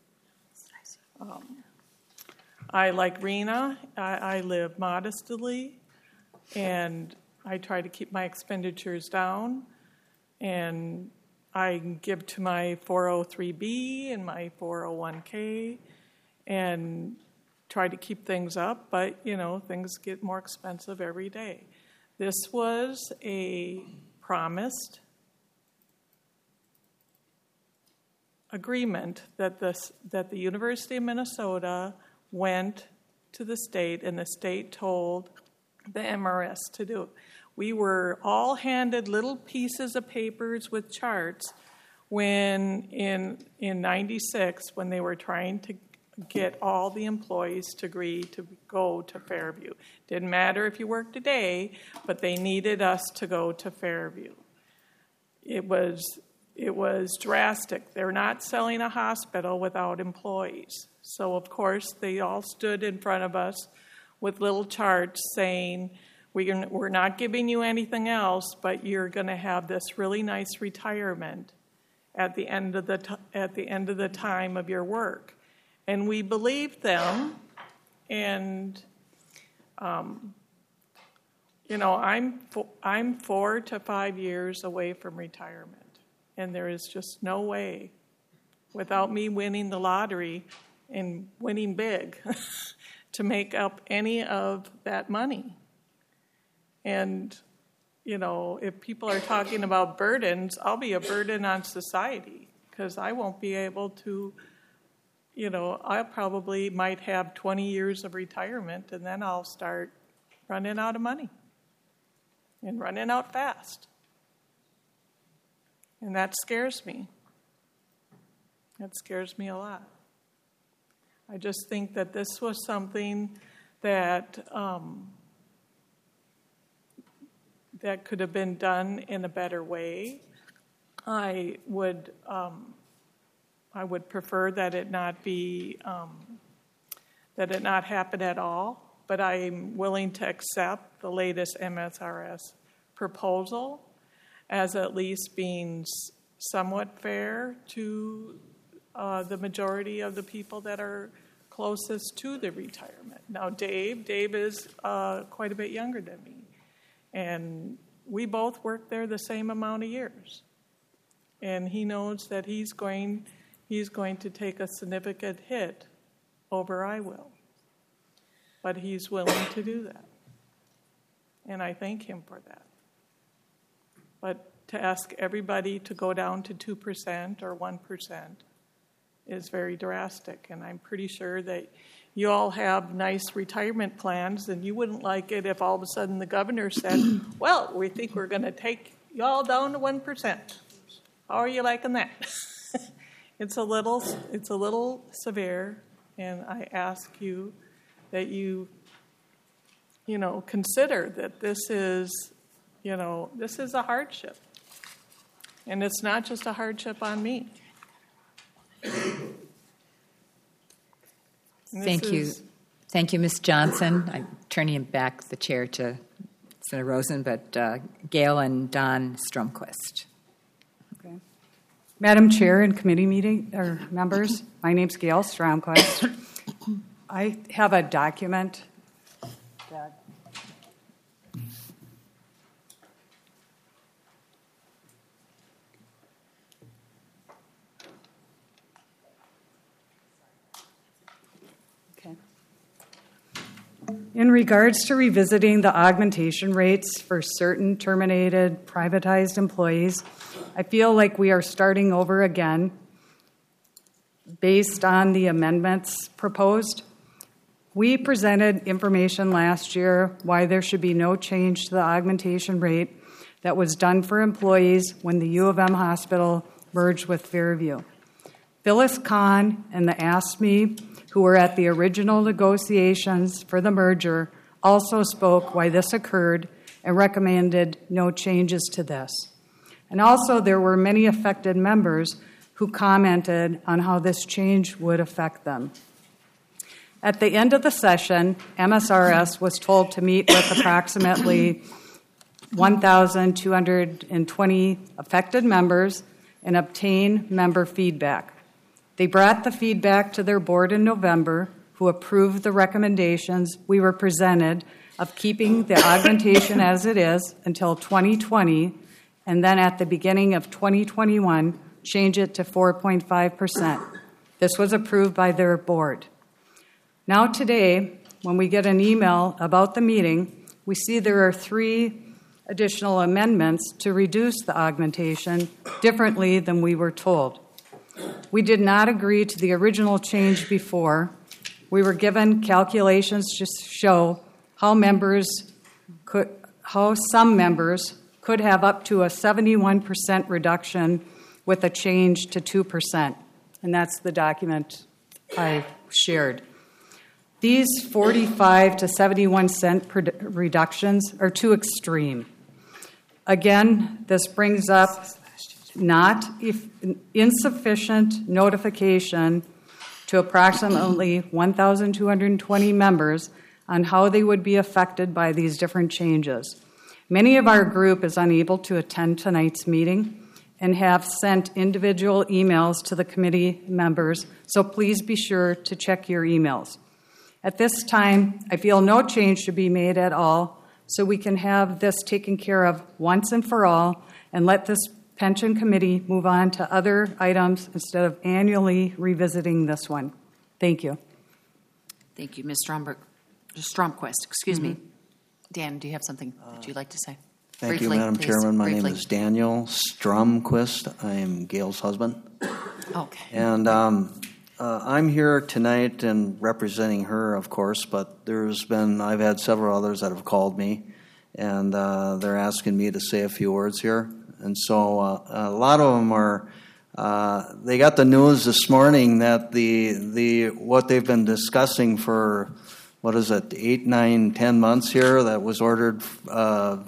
I, like Rena, I live modestly, and I try to keep my expenditures down, and I give to my 403B and my 401K, and try to keep things up, but, things get more expensive every day. This was a promised agreement that the University of Minnesota went to the state, and the state told the MRS to do. We were all handed little pieces of papers with charts when in 96, when they were trying to get all the employees to agree to go to Fairview. Didn't matter if you worked a day, but they needed us to go to Fairview. It was drastic. They're not selling a hospital without employees. So, of course, they all stood in front of us with little charts saying, we're not giving you anything else, but you're going to have this really nice retirement at the end of the time of your work. And we believed them, and I'm 4 to 5 years away from retirement, and there is just no way, without me winning the lottery and winning big, to make up any of that money. And if people are talking about burdens, I'll be a burden on society because I won't be able to. I probably might have 20 years of retirement, and then I'll start running out of money and running out fast. And that scares me. That scares me a lot. I just think that this was something that that could have been done in a better way. I would prefer that it not be that it not happen at all. But I'm willing to accept the latest MSRS proposal as at least being somewhat fair to the majority of the people that are closest to the retirement. Now, Dave is quite a bit younger than me, and we both worked there the same amount of years. And he knows that he's going to take a significant hit over I will. But he's willing to do that. And I thank him for that. But to ask everybody to go down to 2% or 1% is very drastic. And I'm pretty sure that you all have nice retirement plans, and you wouldn't like it if all of a sudden the governor said, well, we think we're going to take you all down to 1%. How are you liking that? It's a little severe, and I ask you that you consider that this is a hardship. And it's not just a hardship on me. Thank you. Thank you, Ms. Johnson. I'm turning back the chair to Senator Rosen, but Gail and Don Stromquist. Okay. Madam Chair and committee members, my name's Gail Stromquist. I have a document that in regards to revisiting the augmentation rates for certain terminated privatized employees, I feel like we are starting over again based on the amendments proposed. We presented information last year why there should be no change to the augmentation rate that was done for employees when the U of M hospital merged with Fairview. Phyllis Kahn and the AFSCME, who were at the original negotiations for the merger, also spoke why this occurred and recommended no changes to this. And also there were many affected members who commented on how this change would affect them. At the end of the session, MSRS was told to meet with approximately 1,220 affected members and obtain member feedback. They brought the feedback to their board in November, who approved the recommendations we were presented of keeping the augmentation as it is until 2020, and then at the beginning of 2021, change it to 4.5%. This was approved by their board. Now today, when we get an email about the meeting, we see there are 3 additional amendments to reduce the augmentation differently than we were told. We did not agree to the original change before. We were given calculations to show how some members could have up to a 71% reduction with a change to 2%. And that's the document I shared. These 45 to 71 cent reductions are too extreme. Again, this brings up not insufficient notification to approximately 1,220 members on how they would be affected by these different changes. Many of our group is unable to attend tonight's meeting and have sent individual emails to the committee members, so please be sure to check your emails. At this time, I feel no change should be made at all, so we can have this taken care of once and for all and let this pension committee move on to other items instead of annually revisiting this one. Thank you. Thank you, Ms. Stromquist. Excuse me. Dan, do you have something that you'd like to say? Thank Briefly, you, Madam please. Chairman. My name Briefly. is Daniel Stromquist. I am Gail's husband. Okay. And I'm here tonight and representing her, of course, but I've had several others that have called me, and they're asking me to say a few words here. And so a lot of them are They got the news this morning that the what they've been discussing for, 8, 9, 10 months here, that was ordered up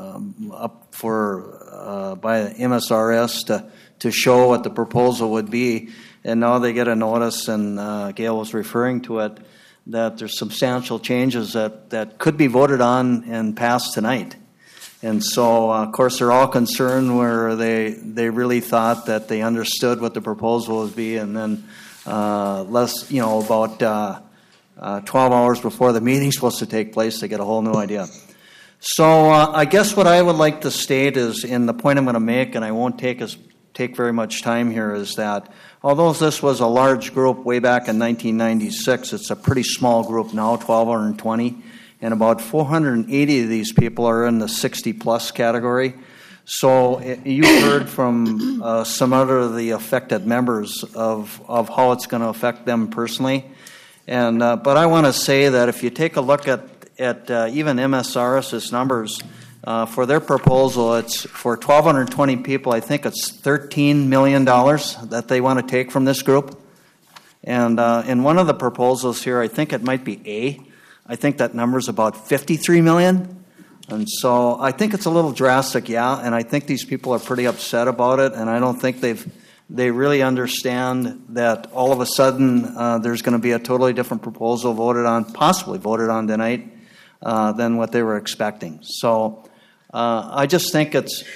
for by MSRS to show what the proposal would be, and now they get a notice, and Gail was referring to it, that there's substantial changes that could be voted on and passed tonight. And so, of course, they're all concerned where they really thought that they understood what the proposal would be, and then about 12 hours before the meeting's supposed to take place, they get a whole new idea. So I guess what I would like to state is, in the point I'm going to make, and I won't take very much time here, is that although this was a large group way back in 1996, it's a pretty small group now, 1,220. And about 480 of these people are in the 60-plus category. So you heard from some other of the affected members of how it's going to affect them personally. And but I want to say that if you take a look at even MSRS's numbers, for their proposal, it's for 1,220 people, I think it's $13 million that they want to take from this group. And in one of the proposals here, I think it might be A, I think that number is about 53 million. And so I think it's a little drastic, yeah, and I think these people are pretty upset about it, and I don't think they really understand that all of a sudden there's going to be a totally different proposal possibly voted on tonight than what they were expecting. So I just think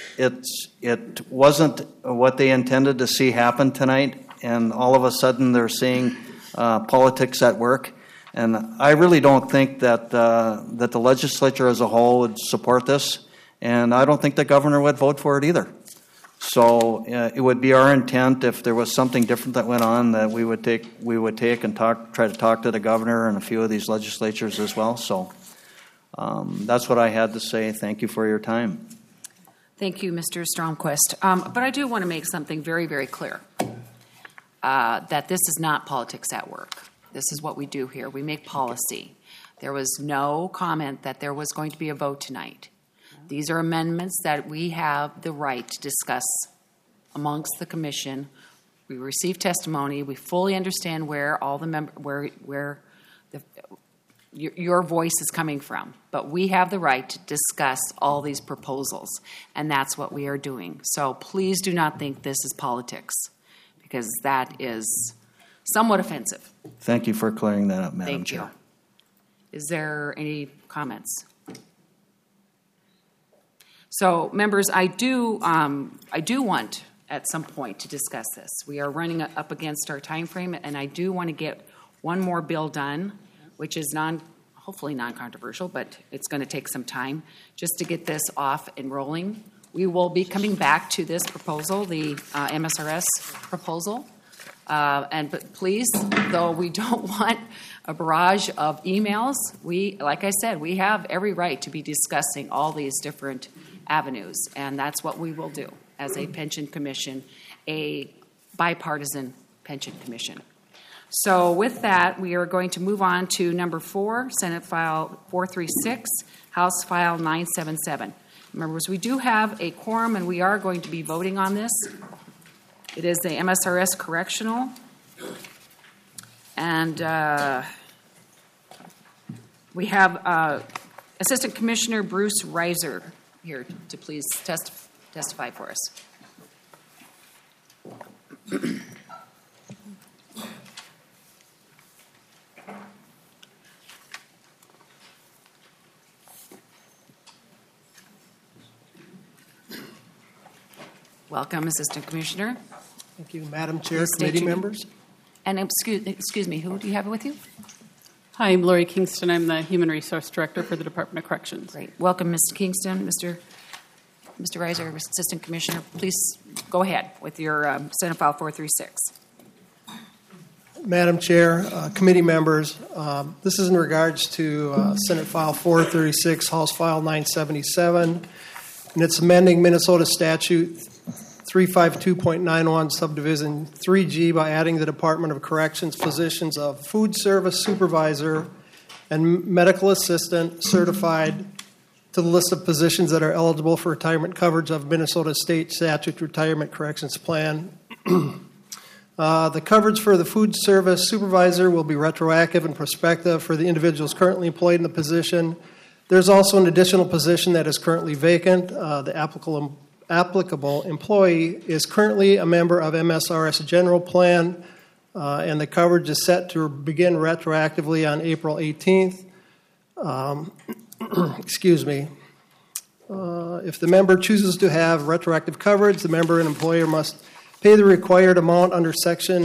it wasn't what they intended to see happen tonight, and all of a sudden they're seeing politics at work. And I really don't think that the legislature as a whole would support this, and I don't think the governor would vote for it either. So it would be our intent, if there was something different that went on, that we would take and try to talk to the governor and a few of these legislatures as well. So that's what I had to say. Thank you for your time. Thank you, Mr. Stromquist. But I do want to make something very, very clear, that this is not politics at work. This is what we do here. We make policy. There was no comment that there was going to be a vote tonight. These are amendments that we have the right to discuss amongst the commission. We receive testimony. We fully understand where all the your voice is coming from. But we have the right to discuss all these proposals, and that's what we are doing. So please do not think this is politics, because that is somewhat offensive. Thank you for clearing that up, Madam Chair. Thank you. Is there any comments? So, members, I do want at some point to discuss this. We are running up against our time frame, and I do want to get one more bill done, which is hopefully non-controversial, but it's going to take some time just to get this off and rolling. We will be coming back to this proposal, the MSRS proposal. But please, though we don't want a barrage of emails, like I said, we have every right to be discussing all these different avenues, and that's what we will do as a pension commission, a bipartisan pension commission. So with that, we are going to move on to number 4, Senate File 436, House File 977. Members, we do have a quorum, and we are going to be voting on this. It is the MSRS correctional. And we have Assistant Commissioner Bruce Reiser here to please testify for us. Welcome, Assistant Commissioner. Thank you, Madam Chair, committee members. And excuse me, who do you have with you? Hi, I'm Lori Kingston. I'm the Human Resource Director for the Department of Corrections. Great. Welcome, Mr. Kingston. Mr. Reiser, Assistant Commissioner, please go ahead with your Senate File 436. Madam Chair, committee members, this is in regards to Senate File 436, House File 977, and it's amending Minnesota Statute 352.91 Subdivision 3G by adding the Department of Corrections positions of food service supervisor and medical assistant certified to the list of positions that are eligible for retirement coverage of Minnesota State Statute Retirement Corrections Plan The coverage for the food service supervisor will be retroactive and prospective for the individuals currently employed in the position. There's also an additional position that is currently vacant. The applicable employee is currently a member of MSRS General Plan, and the coverage is set to begin retroactively on April 18th. Excuse me. If the member chooses to have retroactive coverage, the member and employer must pay the required amount under Section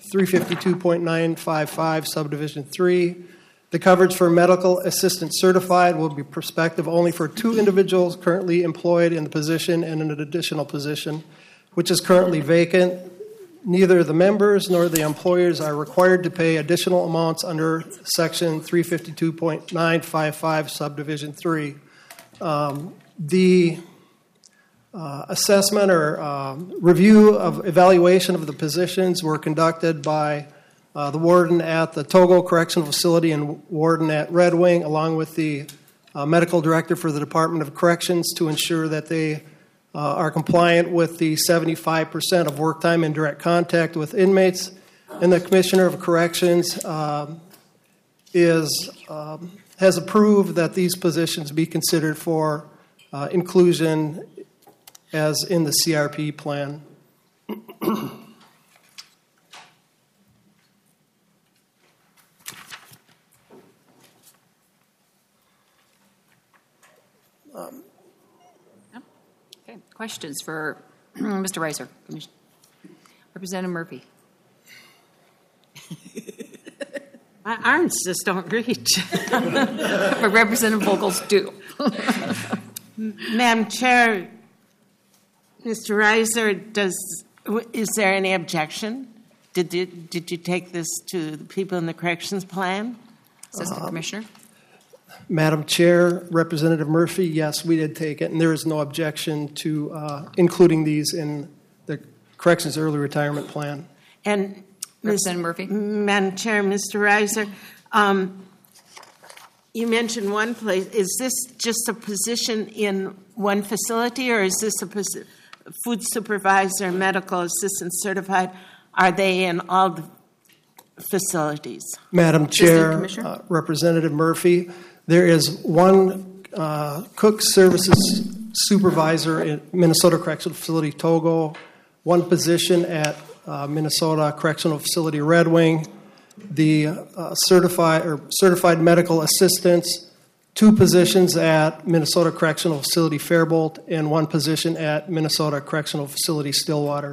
352.955, Subdivision 3. The coverage for medical assistant certified will be prospective only for 2 individuals currently employed in the position and in an additional position, which is currently vacant. Neither the members nor the employers are required to pay additional amounts under Section 352.955, Subdivision 3. The assessment or review of evaluation of the positions were conducted by the warden at the Togo Correctional Facility and warden at Red Wing, along with the medical director for the Department of Corrections, to ensure that they are compliant with the 75% of work time in direct contact with inmates. And the Commissioner of Corrections has approved that these positions be considered for inclusion as in the CRP plan. Okay, questions for Mr. Reiser? Representative Murphy. My arms just don't reach. But Representative Vogel's do. Madam Chair, Mr. Reiser, is there any objection? Did you take this to the people in the corrections plan? Assistant Commissioner. Madam Chair, Representative Murphy, yes, we did take it, and there is no objection to including these in the Corrections Early Retirement Plan. And Representative Murphy. Madam Chair, Mr. Reiser, you mentioned one place. Is this just a position in one facility, or is this a food supervisor, medical assistant certified? Are they in all the facilities? Madam Chair, Representative Murphy, there is one cook services supervisor in Minnesota Correctional Facility Togo, one position at Minnesota Correctional Facility Red Wing, the certified medical assistants, 2 positions at Minnesota Correctional Facility Faribault, and 1 position at Minnesota Correctional Facility Stillwater.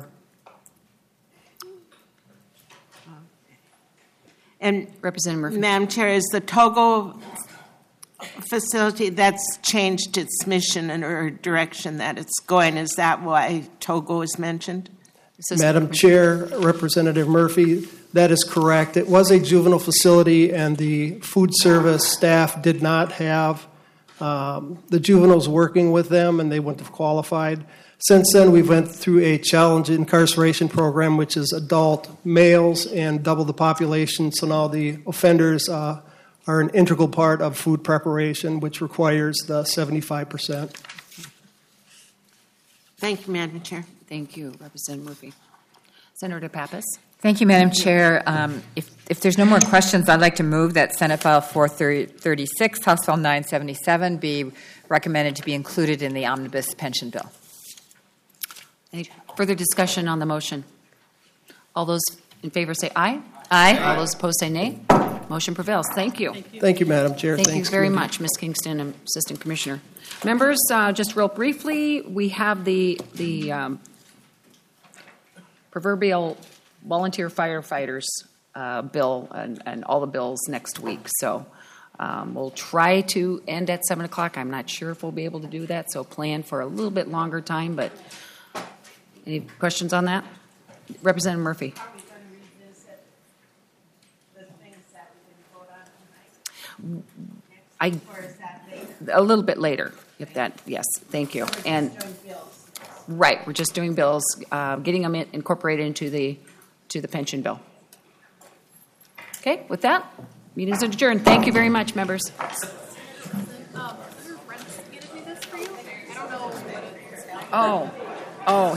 And Representative Murphy. Madam Chair, is the Togo facility that's changed its mission or direction that it's going? Is that why Togo is mentioned? Madam Chair, Representative Murphy, that is correct. It was a juvenile facility, and the food service staff did not have the juveniles working with them, and they wouldn't have qualified. Since then, we've went through a challenge incarceration program, which is adult males and double the population. So now the offenders are an integral part of food preparation, which requires the 75%. Thank you, Madam Chair. Thank you, Representative Murphy. Senator Pappas. Thank you, Madam Chair. If there's no more questions, I'd like to move that Senate File 436, House File 977 be recommended to be included in the omnibus pension bill. Any further discussion on the motion? All those in favor say aye. Aye. All those opposed say nay. Motion prevails. Thank you. Thank you, Madam Chair. Thank Thanks, you very Committee. much, Ms. Kingston and Assistant Commissioner. Members, just real briefly, we have the proverbial volunteer firefighters bill and all the bills next week. So we'll try to end at 7 o'clock. I'm not sure if we'll be able to do that, so plan for a little bit longer time. But any questions on that? Representative Murphy. A little bit later, if that, yes, thank you. And right, we're just doing bills, getting them incorporated into the pension bill. Okay, with that, meeting's adjourned. Thank you very much, members. Oh,